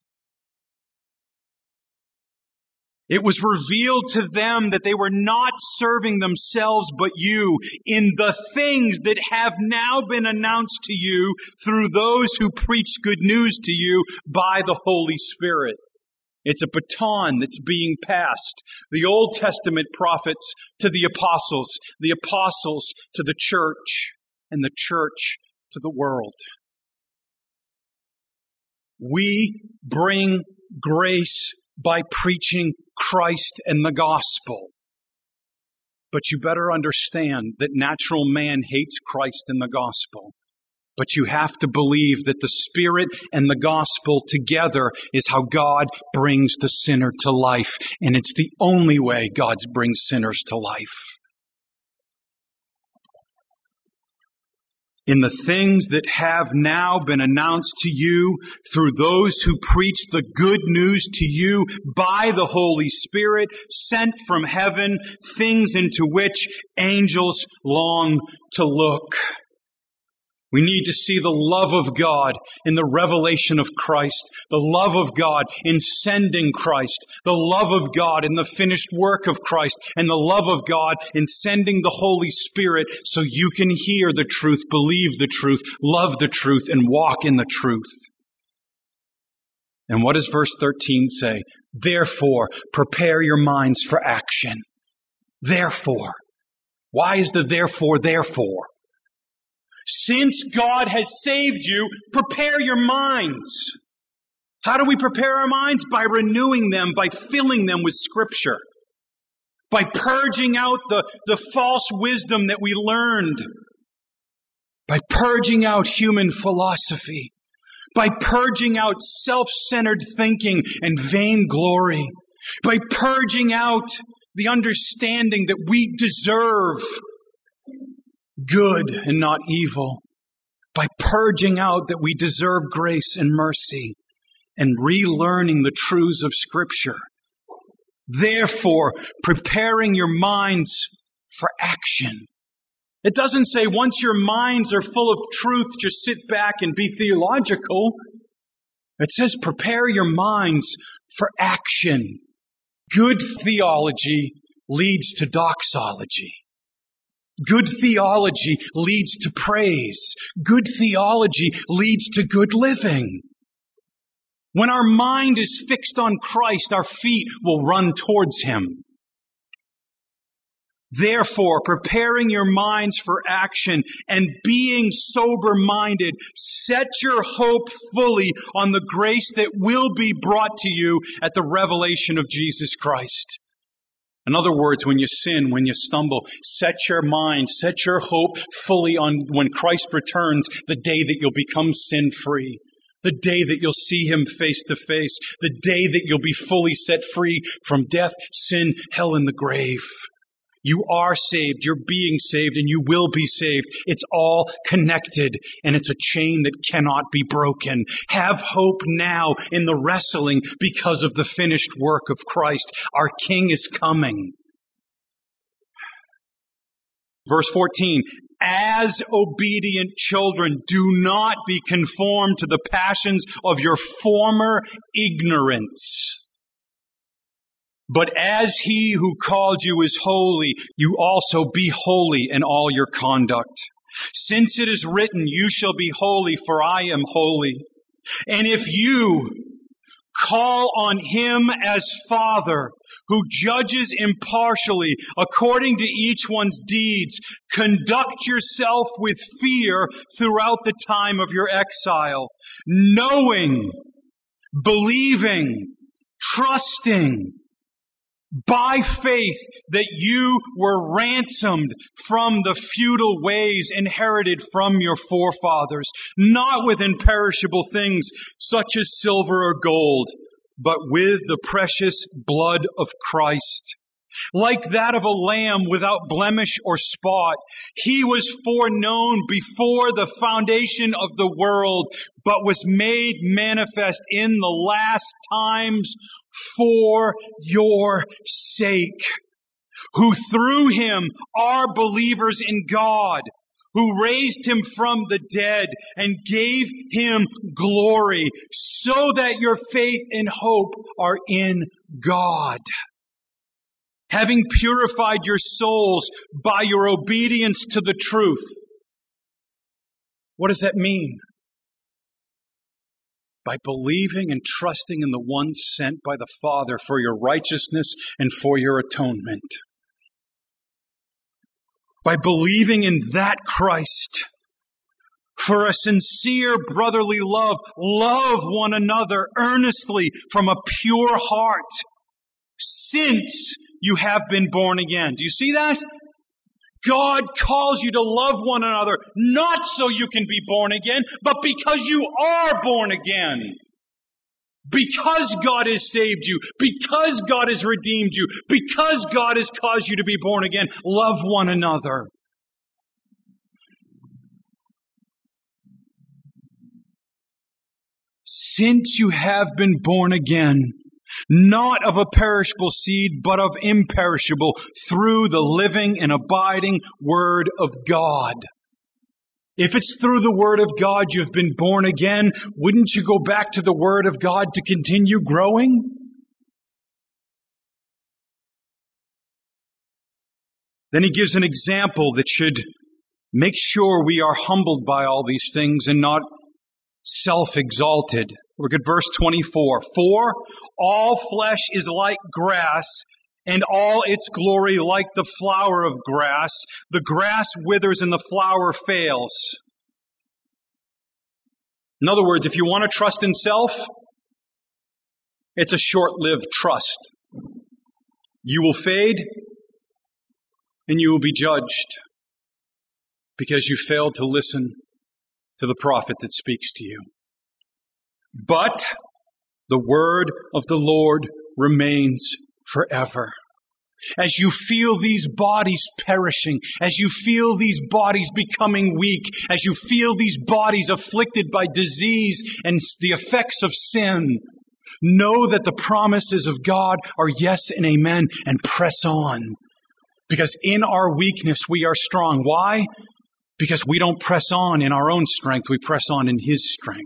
It was revealed to them that they were not serving themselves but you in the things that have now been announced to you through those who preach good news to you by the Holy Spirit. It's a baton that's being passed. The Old Testament prophets to the apostles to the church, and the church to the world. We bring grace by preaching Christ and the gospel. But you better understand that natural man hates Christ and the gospel. But you have to believe that the Spirit and the gospel together is how God brings the sinner to life. And it's the only way God brings sinners to life. In the things that have now been announced to you through those who preach the good news to you by the Holy Spirit sent from heaven, things into which angels long to look. We need to see the love of God in the revelation of Christ, the love of God in sending Christ, the love of God in the finished work of Christ, and the love of God in sending the Holy Spirit so you can hear the truth, believe the truth, love the truth, and walk in the truth. And what does verse 13 say? Therefore, prepare your minds for action. Therefore. Why is the therefore? Since God has saved you, prepare your minds. How do we prepare our minds? By renewing them, by filling them with Scripture. By purging out the false wisdom that we learned. By purging out human philosophy. By purging out self-centered thinking and vainglory. By purging out the understanding that we deserve good and not evil. By purging out that we deserve grace and mercy. And relearning the truths of Scripture. Therefore, preparing your minds for action. It doesn't say once your minds are full of truth, just sit back and be theological. It says prepare your minds for action. Good theology leads to doxology. Good theology leads to praise. Good theology leads to good living. When our mind is fixed on Christ, our feet will run towards Him. Therefore, preparing your minds for action and being sober-minded, set your hope fully on the grace that will be brought to you at the revelation of Jesus Christ. In other words, when you sin, when you stumble, set your mind, set your hope fully on when Christ returns, the day that you'll become sin-free. The day that you'll see Him face to face. The day that you'll be fully set free from death, sin, hell, and the grave. You are saved, you're being saved, and you will be saved. It's all connected, and it's a chain that cannot be broken. Have hope now in the wrestling because of the finished work of Christ. Our King is coming. Verse 14, as obedient children, do not be conformed to the passions of your former ignorance. But as He who called you is holy, you also be holy in all your conduct. Since it is written, you shall be holy, for I am holy. And if you call on Him as Father, who judges impartially according to each one's deeds, conduct yourself with fear throughout the time of your exile, knowing, believing, trusting, by faith that you were ransomed from the futile ways inherited from your forefathers, not with imperishable things such as silver or gold, but with the precious blood of Christ, like that of a lamb without blemish or spot. He was foreknown before the foundation of the world, but was made manifest in the last times for your sake, who through Him are believers in God, who raised Him from the dead and gave Him glory, so that your faith and hope are in God. Having purified your souls by your obedience to the truth. What does that mean? By believing and trusting in the one sent by the Father for your righteousness and for your atonement. By believing in that Christ for a sincere brotherly love. Love one another earnestly from a pure heart, since you have been born again. Do you see that? God calls you to love one another, not so you can be born again, but because you are born again. Because God has saved you, because God has redeemed you, because God has caused you to be born again, love one another. Since you have been born again, not of a perishable seed, but of imperishable, through the living and abiding Word of God. If it's through the Word of God you've been born again, wouldn't you go back to the Word of God to continue growing? Then he gives an example that should make sure we are humbled by all these things and not self-exalted. Look at verse 24. For all flesh is like grass, and all its glory like the flower of grass. The grass withers and the flower fails. In other words, if you want to trust in self, it's a short-lived trust. You will fade and you will be judged because you failed to listen to the prophet that speaks to you. But the word of the Lord remains forever. As you feel these bodies perishing, as you feel these bodies becoming weak, as you feel these bodies afflicted by disease and the effects of sin, know that the promises of God are yes and amen, and press on. Because in our weakness we are strong. Why? Because we don't press on in our own strength, we press on in His strength.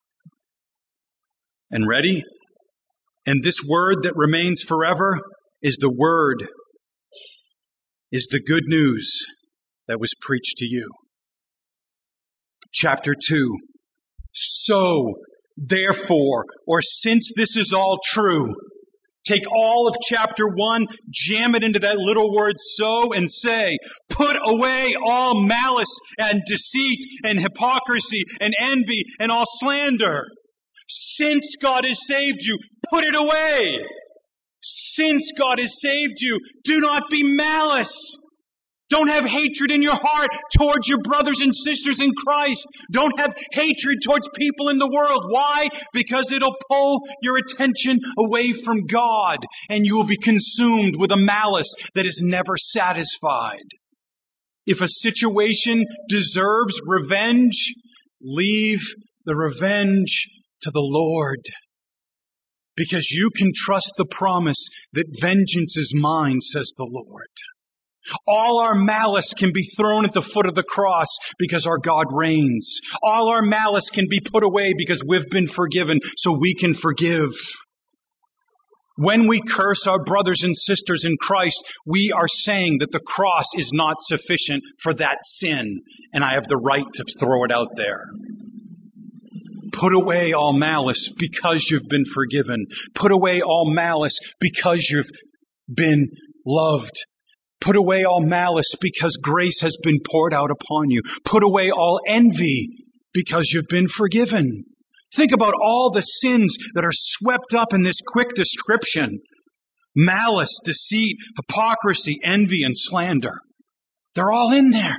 And ready? And this word that remains forever is the word, is the good news that was preached to you. Chapter 2. So, therefore, or since this is all true, take all of chapter 1, jam it into that little word so, and say, put away all malice and deceit and hypocrisy and envy and all slander. Since God has saved you, put it away. Since God has saved you, do not be malice. Don't have hatred in your heart towards your brothers and sisters in Christ. Don't have hatred towards people in the world. Why? Because it'll pull your attention away from God, and you will be consumed with a malice that is never satisfied. If a situation deserves revenge, leave the revenge to the Lord. Because you can trust the promise that vengeance is mine, says the Lord. All our malice can be thrown at the foot of the cross because our God reigns. All our malice can be put away because we've been forgiven, so we can forgive. When we curse our brothers and sisters in Christ, we are saying that the cross is not sufficient for that sin, and I have the right to throw it out there. Put away all malice because you've been forgiven. Put away all malice because you've been loved. Put away all malice because grace has been poured out upon you. Put away all envy because you've been forgiven. Think about all the sins that are swept up in this quick description. Malice, deceit, hypocrisy, envy, and slander. They're all in there.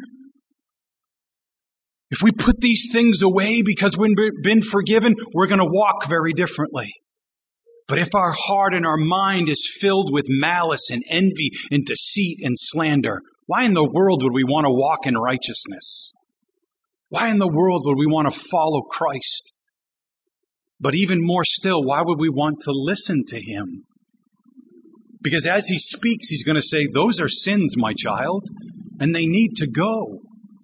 If we put these things away because we've been forgiven, we're going to walk very differently. But if our heart and our mind is filled with malice and envy and deceit and slander, why in the world would we want to walk in righteousness? Why in the world would we want to follow Christ? But even more still, why would we want to listen to Him? Because as He speaks, He's going to say, those are sins, my child, and they need to go.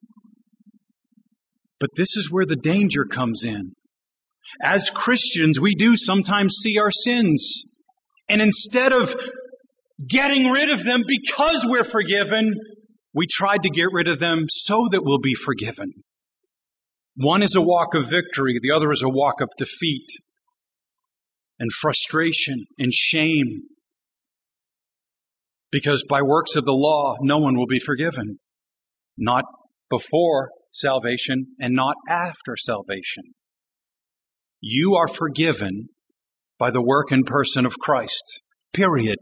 But this is where the danger comes in. As Christians, we do sometimes see our sins. And instead of getting rid of them because we're forgiven, we tried to get rid of them so that we'll be forgiven. One is a walk of victory. The other is a walk of defeat and frustration and shame. Because by works of the law, no one will be forgiven. Not before salvation and not after salvation. You are forgiven by the work and person of Christ. Period.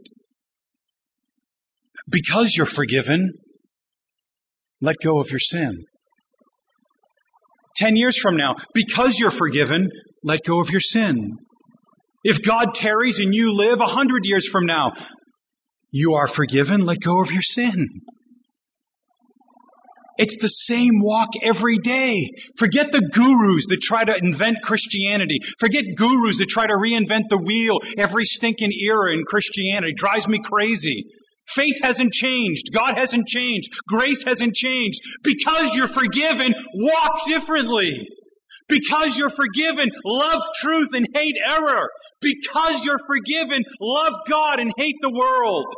Because you're forgiven, let go of your sin. 10 years from now, because you're forgiven, let go of your sin. If God tarries and you live 100 years from now, you are forgiven, let go of your sin. It's the same walk every day. Forget the gurus that try to invent Christianity. Forget gurus that try to reinvent the wheel every stinking era in Christianity. It drives me crazy. Faith hasn't changed. God hasn't changed. Grace hasn't changed. Because you're forgiven, walk differently. Because you're forgiven, love truth and hate error. Because you're forgiven, love God and hate the world.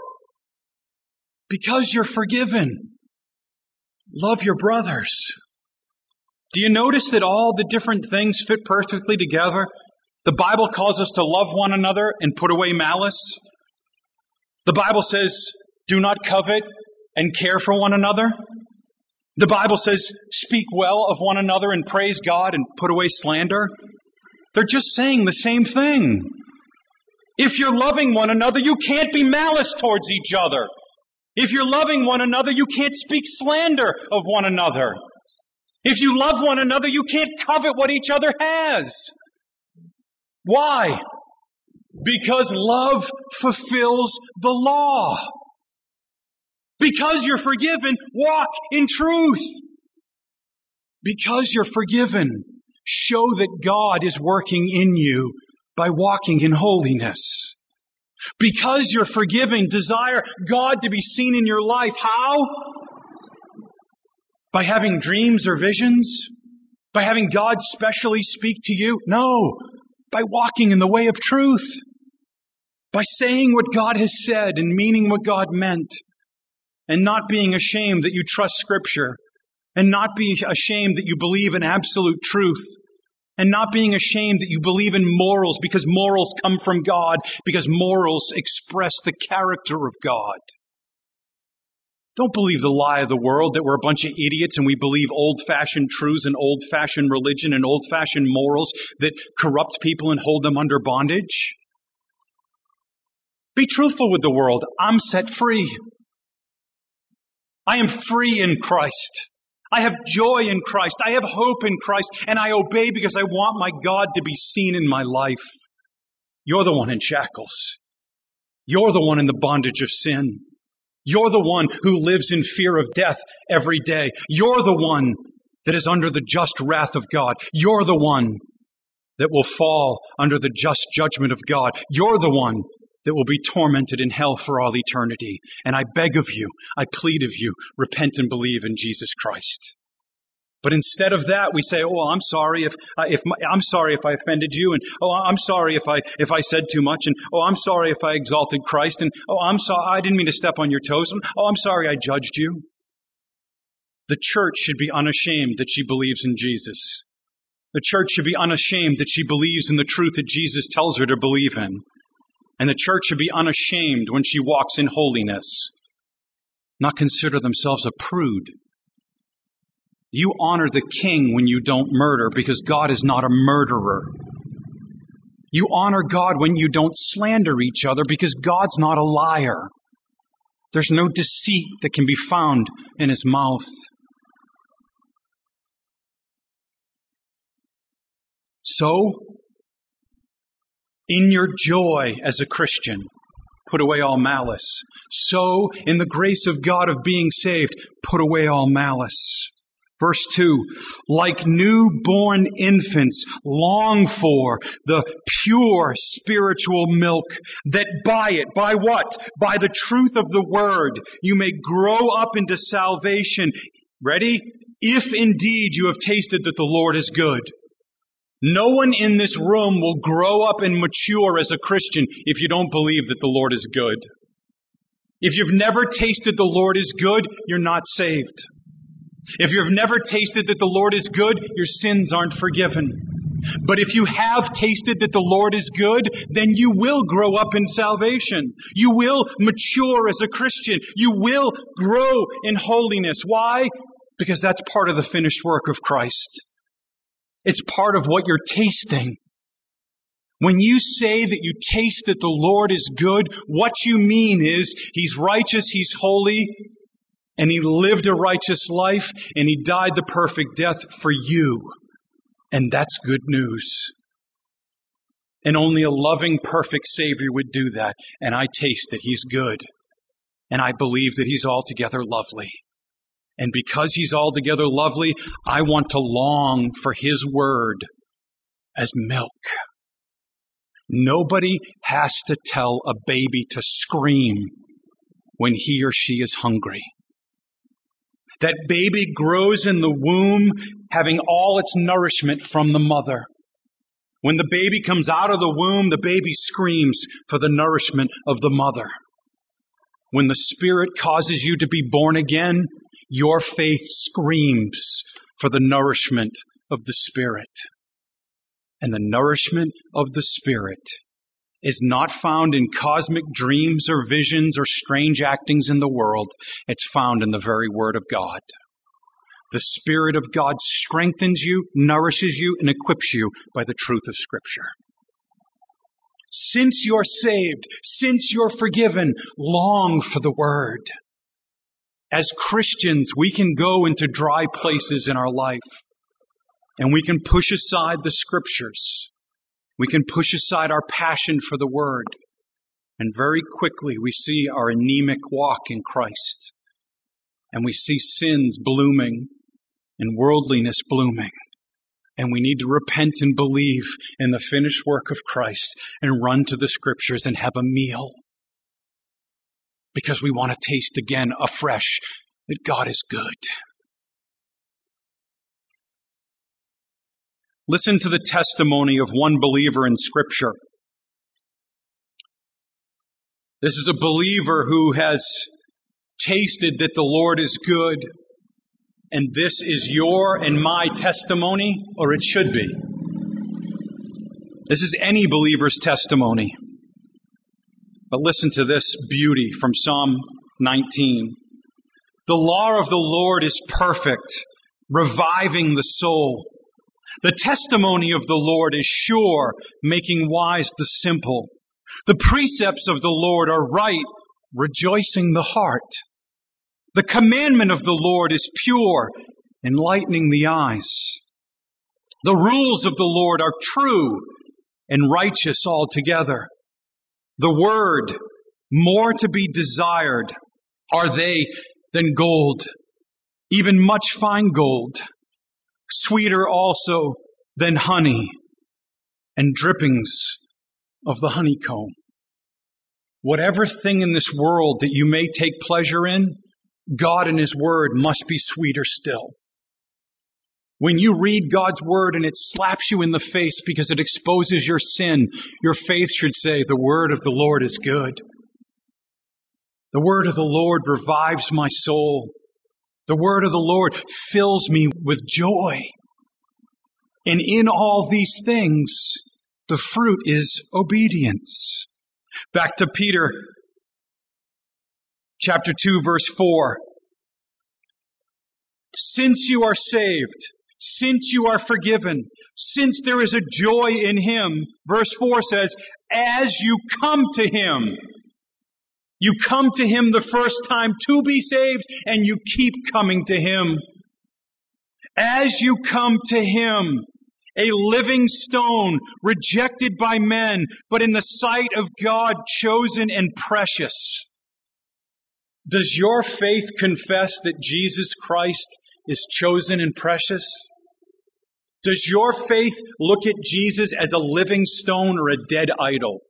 Because you're forgiven, love your brothers. Do you notice that all the different things fit perfectly together? The Bible calls us to love one another and put away malice. The Bible says, do not covet and care for one another. The Bible says, speak well of one another and praise God and put away slander. They're just saying the same thing. If you're loving one another, you can't be malice towards each other. If you're loving one another, you can't speak slander of one another. If you love one another, you can't covet what each other has. Why? Because love fulfills the law. Because you're forgiven, walk in truth. Because you're forgiven, show that God is working in you by walking in holiness. Because you're forgiven, desire God to be seen in your life. How? By having dreams or visions? By having God specially speak to you? No. By walking in the way of truth. By saying what God has said and meaning what God meant. And not being ashamed that you trust Scripture. And not being ashamed that you believe in absolute truth. And not being ashamed that you believe in morals, because morals come from God, because morals express the character of God. Don't believe the lie of the world that we're a bunch of idiots and we believe old-fashioned truths and old-fashioned religion and old-fashioned morals that corrupt people and hold them under bondage. Be truthful with the world. I'm set free. I am free in Christ. I have joy in Christ. I have hope in Christ. And I obey because I want my God to be seen in my life. You're the one in shackles. You're the one in the bondage of sin. You're the one who lives in fear of death every day. You're the one that is under the just wrath of God. You're the one that will fall under the just judgment of God. You're the one that will be tormented in hell for all eternity. And I beg of you, I plead of you, repent and believe in Jesus Christ. But instead of that, we say, "Oh, I'm sorry if I offended you, and oh, I'm sorry if I said too much, and oh, I'm sorry if I exalted Christ, and oh, I'm sorry, I didn't mean to step on your toes, and oh, I'm sorry I judged you." The church should be unashamed that she believes in Jesus. The church should be unashamed that she believes in the truth that Jesus tells her to believe in. And the church should be unashamed when she walks in holiness, not consider themselves a prude. You honor the king when you don't murder, because God is not a murderer. You honor God when you don't slander each other, because God's not a liar. There's no deceit that can be found in his mouth. So, in your joy as a Christian, put away all malice. So, in the grace of God of being saved, put away all malice. Verse 2, like newborn infants, long for the pure spiritual milk, that by what? By the truth of the word, you may grow up into salvation. Ready? If indeed you have tasted that the Lord is good. No one in this room will grow up and mature as a Christian if you don't believe that the Lord is good. If you've never tasted the Lord is good, you're not saved. If you've never tasted that the Lord is good, your sins aren't forgiven. But if you have tasted that the Lord is good, then you will grow up in salvation. You will mature as a Christian. You will grow in holiness. Why? Because that's part of the finished work of Christ. It's part of what you're tasting. When you say that you taste that the Lord is good, what you mean is He's righteous, He's holy, and He lived a righteous life, and He died the perfect death for you. And that's good news. And only a loving, perfect Savior would do that. And I taste that He's good. And I believe that He's altogether lovely. And because He's altogether lovely, I want to long for His word as milk. Nobody has to tell a baby to scream when he or she is hungry. That baby grows in the womb having all its nourishment from the mother. When the baby comes out of the womb, the baby screams for the nourishment of the mother. When the Spirit causes you to be born again, your faith screams for the nourishment of the Spirit. And the nourishment of the Spirit is not found in cosmic dreams or visions or strange actings in the world. It's found in the very Word of God. The Spirit of God strengthens you, nourishes you, and equips you by the truth of Scripture. Since you're saved, since you're forgiven, long for the Word. As Christians, we can go into dry places in our life, and we can push aside the Scriptures. We can push aside our passion for the Word, and very quickly we see our anemic walk in Christ, and we see sins blooming and worldliness blooming. And we need to repent and believe in the finished work of Christ and run to the Scriptures and have a meal. Because we want to taste again afresh that God is good. Listen to the testimony of one believer in Scripture. This is a believer who has tasted that the Lord is good. And this is your and my testimony, or it should be. This is any believer's testimony. But listen to this beauty from Psalm 19. The law of the Lord is perfect, reviving the soul. The testimony of the Lord is sure, making wise the simple. The precepts of the Lord are right, rejoicing the heart. The commandment of the Lord is pure, enlightening the eyes. The rules of the Lord are true and righteous altogether. The word, more to be desired, are they than gold, even much fine gold, sweeter also than honey and drippings of the honeycomb. Whatever thing in this world that you may take pleasure in, God and His Word must be sweeter still. When you read God's Word and it slaps you in the face because it exposes your sin, your faith should say, the Word of the Lord is good. The Word of the Lord revives my soul. The Word of the Lord fills me with joy. And in all these things, the fruit is obedience. Back to Peter. Chapter 2, verse 4. Since you are saved, since you are forgiven, since there is a joy in Him, verse 4 says, as you come to Him. You come to Him the first time to be saved, and you keep coming to Him. As you come to Him, a living stone, rejected by men, but in the sight of God, chosen and precious. Does your faith confess that Jesus Christ is chosen and precious? Does your faith look at Jesus as a living stone or a dead idol?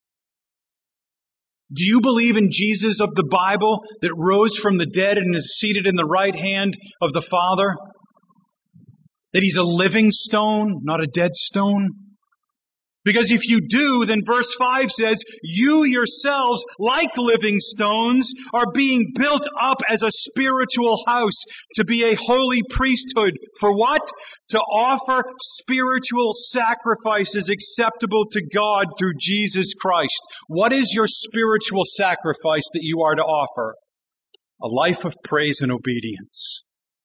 Do you believe in Jesus of the Bible that rose from the dead and is seated in the right hand of the Father? That He's a living stone, not a dead stone? Because if you do, then verse 5 says, you yourselves, like living stones, are being built up as a spiritual house to be a holy priesthood. For what? To offer spiritual sacrifices acceptable to God through Jesus Christ. What is your spiritual sacrifice that you are to offer? A life of praise and obedience.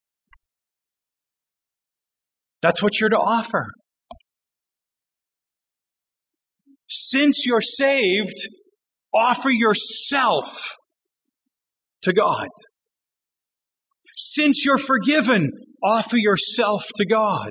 That's what you're to offer. Since you're saved, offer yourself to God. Since you're forgiven, offer yourself to God.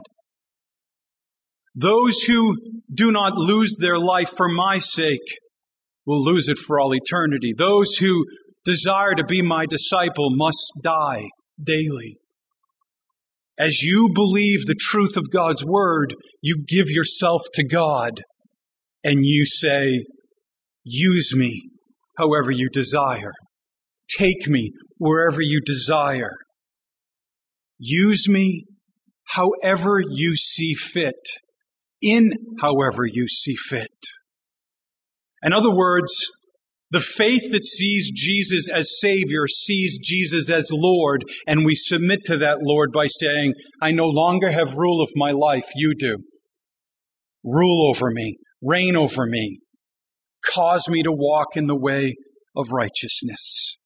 Those who do not lose their life for my sake will lose it for all eternity. Those who desire to be my disciple must die daily. As you believe the truth of God's Word, you give yourself to God. And you say, use me however you desire. Take me wherever you desire. Use me however you see fit. In however you see fit. In other words, The faith that sees Jesus as Savior sees Jesus as Lord, and we submit to that Lord by saying, I no longer have rule of my life, you do. Rule over me, reign over me, cause me to walk in the way of righteousness.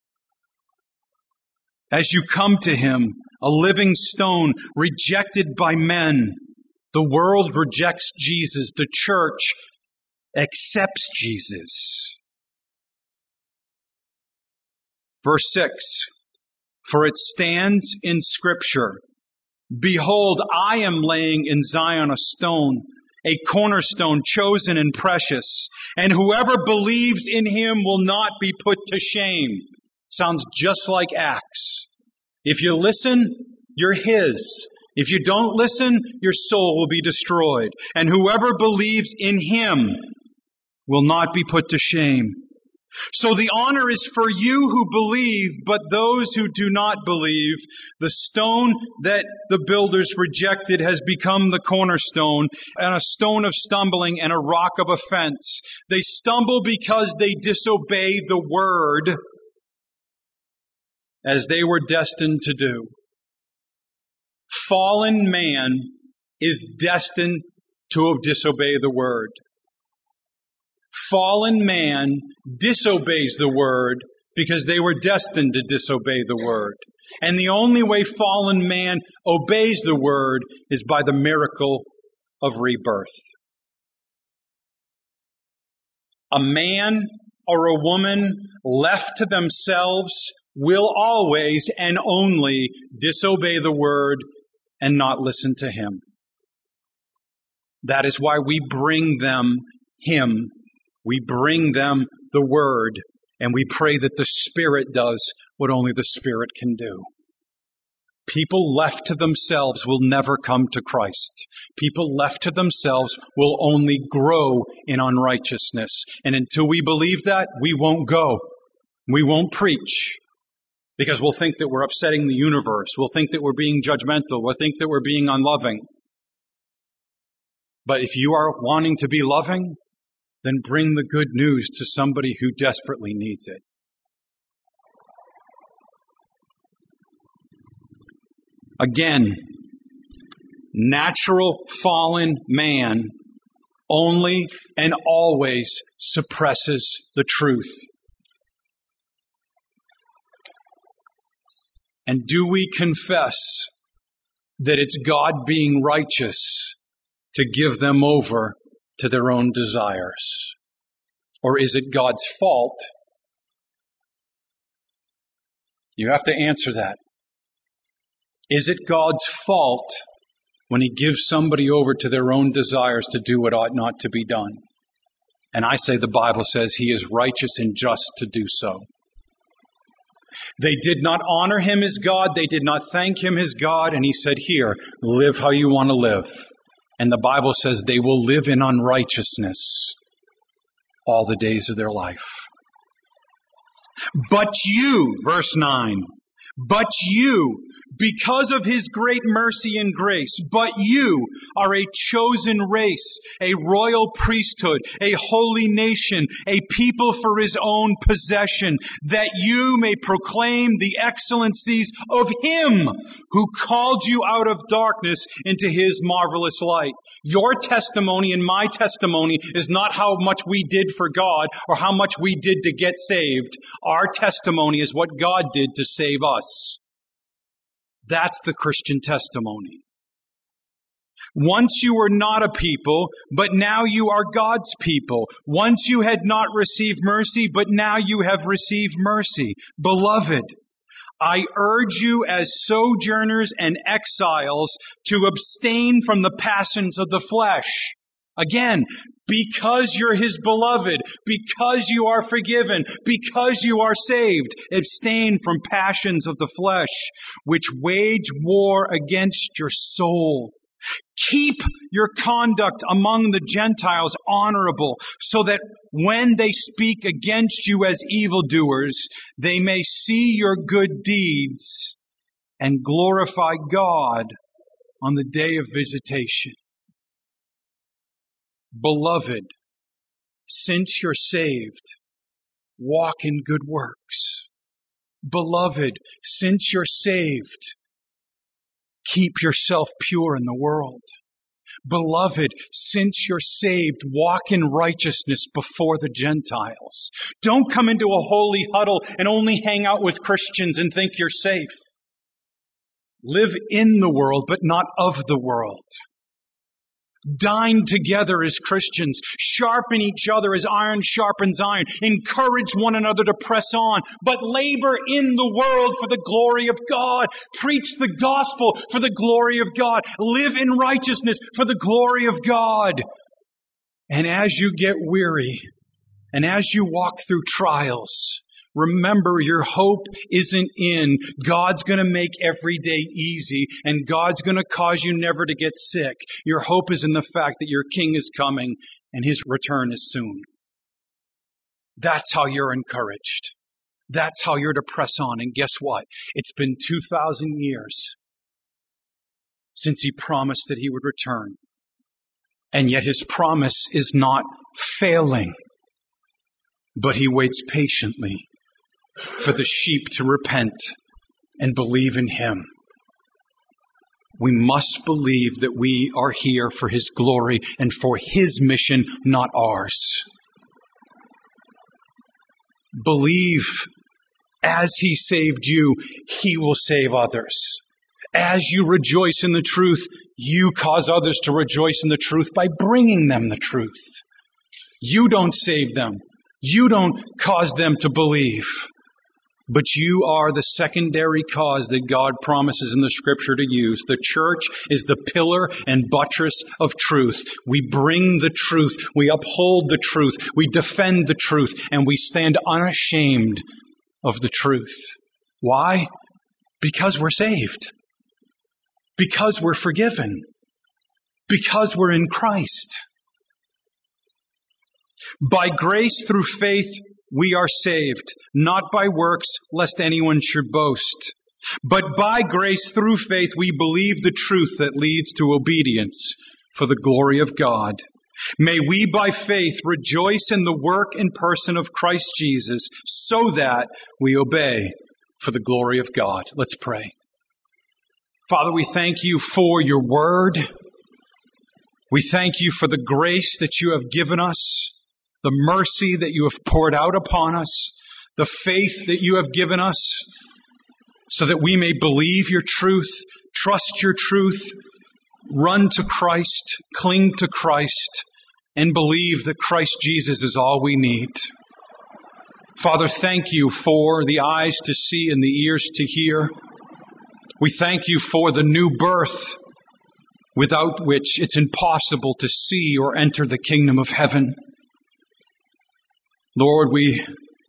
As you come to Him, a living stone rejected by men, the world rejects Jesus, the church accepts Jesus. Verse 6, for it stands in Scripture, behold, I am laying in Zion a stone, a cornerstone chosen and precious, and whoever believes in Him will not be put to shame. Sounds just like Acts. If you listen, you're His. If you don't listen, your soul will be destroyed. And whoever believes in Him will not be put to shame. So the honor is for you who believe, but those who do not believe, the stone that the builders rejected has become the cornerstone, and a stone of stumbling and a rock of offense. They stumble because they disobey the word, as they were destined to do. Fallen man is destined to disobey the word. Fallen man disobeys the word because they were destined to disobey the word. And the only way fallen man obeys the word is by the miracle of rebirth. A man or a woman left to themselves will always and only disobey the word and not listen to Him. That is why we bring them Him. We bring them the Word, and we pray that the Spirit does what only the Spirit can do. People left to themselves will never come to Christ. People left to themselves will only grow in unrighteousness. And until we believe that, we won't go. We won't preach. Because we'll think that we're upsetting the universe. We'll think that we're being judgmental. We'll think that we're being unloving. But if you are wanting to be loving, then bring the good news to somebody who desperately needs it. Again, natural fallen man only and always suppresses the truth. And do we confess that it's God being righteous to give them over to their own desires? Or is it God's fault? You have to answer that. Is it God's fault when He gives somebody over to their own desires to do what ought not to be done? And I say the Bible says He is righteous and just to do so. They did not honor Him as God. They did not thank Him as God. And He said, here, live how you want to live. And the Bible says they will live in unrighteousness all the days of their life. But you, verse 9, but you, because of His great mercy and grace, but you are a chosen race, a royal priesthood, a holy nation, a people for His own possession, that you may proclaim the excellencies of Him who called you out of darkness into His marvelous light. Your testimony and my testimony is not how much we did for God or how much we did to get saved. Our testimony is what God did to save us. That's the Christian testimony. Once you were not a people, but now you are God's people. Once you had not received mercy, but now you have received mercy. Beloved, I urge you as sojourners and exiles to abstain from the passions of the flesh. Again, because you're His beloved, because you are forgiven, because you are saved, abstain from passions of the flesh, which wage war against your soul. Keep your conduct among the Gentiles honorable, so that when they speak against you as evildoers, they may see your good deeds and glorify God on the day of visitation. Beloved, since you're saved, walk in good works. Beloved, since you're saved, keep yourself pure in the world. Beloved, since you're saved, walk in righteousness before the Gentiles. Don't come into a holy huddle and only hang out with Christians and think you're safe. Live in the world, but not of the world. Dine together as Christians. Sharpen each other as iron sharpens iron. Encourage one another to press on. But labor in the world for the glory of God. Preach the gospel for the glory of God. Live in righteousness for the glory of God. And as you get weary, and as you walk through trials, remember, your hope isn't in God's going to make every day easy and God's going to cause you never to get sick. Your hope is in the fact that your King is coming and His return is soon. That's how you're encouraged. That's how you're to press on. And guess what? It's been 2,000 years since He promised that He would return. And yet His promise is not failing, but He waits patiently for the sheep to repent and believe in Him. We must believe that we are here for His glory and for His mission, not ours. Believe as He saved you, He will save others. As you rejoice in the truth, you cause others to rejoice in the truth by bringing them the truth. You don't save them. You don't cause them to believe. But you are the secondary cause that God promises in the Scripture to use. The church is the pillar and buttress of truth. We bring the truth. We uphold the truth. We defend the truth. And we stand unashamed of the truth. Why? Because we're saved. Because we're forgiven. Because we're in Christ. By grace through faith, we are saved, not by works, lest anyone should boast. But by grace through faith, we believe the truth that leads to obedience for the glory of God. May we by faith rejoice in the work and person of Christ Jesus, so that we obey for the glory of God. Let's pray. Father, we thank You for Your word. We thank You for the grace that You have given us, the mercy that You have poured out upon us, the faith that You have given us, so that we may believe Your truth, trust Your truth, run to Christ, cling to Christ, and believe that Christ Jesus is all we need. Father, thank You for the eyes to see and the ears to hear. We thank You for the new birth, without which it's impossible to see or enter the kingdom of heaven. Lord, we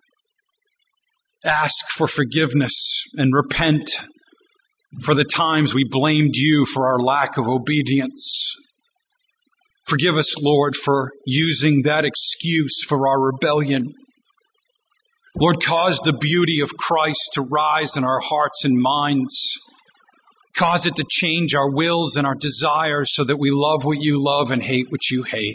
ask for forgiveness and repent for the times we blamed You for our lack of obedience. Forgive us, Lord, for using that excuse for our rebellion. Lord, cause the beauty of Christ to rise in our hearts and minds. Cause it to change our wills and our desires so that we love what You love and hate what You hate.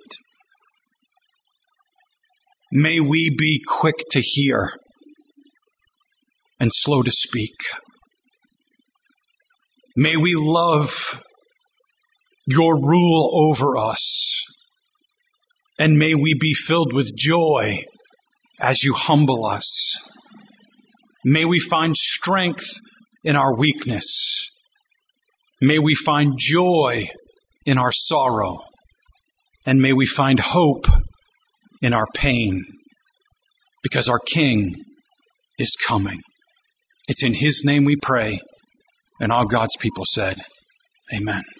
May we be quick to hear and slow to speak. May we love Your rule over us. And may we be filled with joy as You humble us. May we find strength in our weakness. May we find joy in our sorrow. And may we find hope in our pain, because our King is coming. It's in His name we pray, and all God's people said, Amen.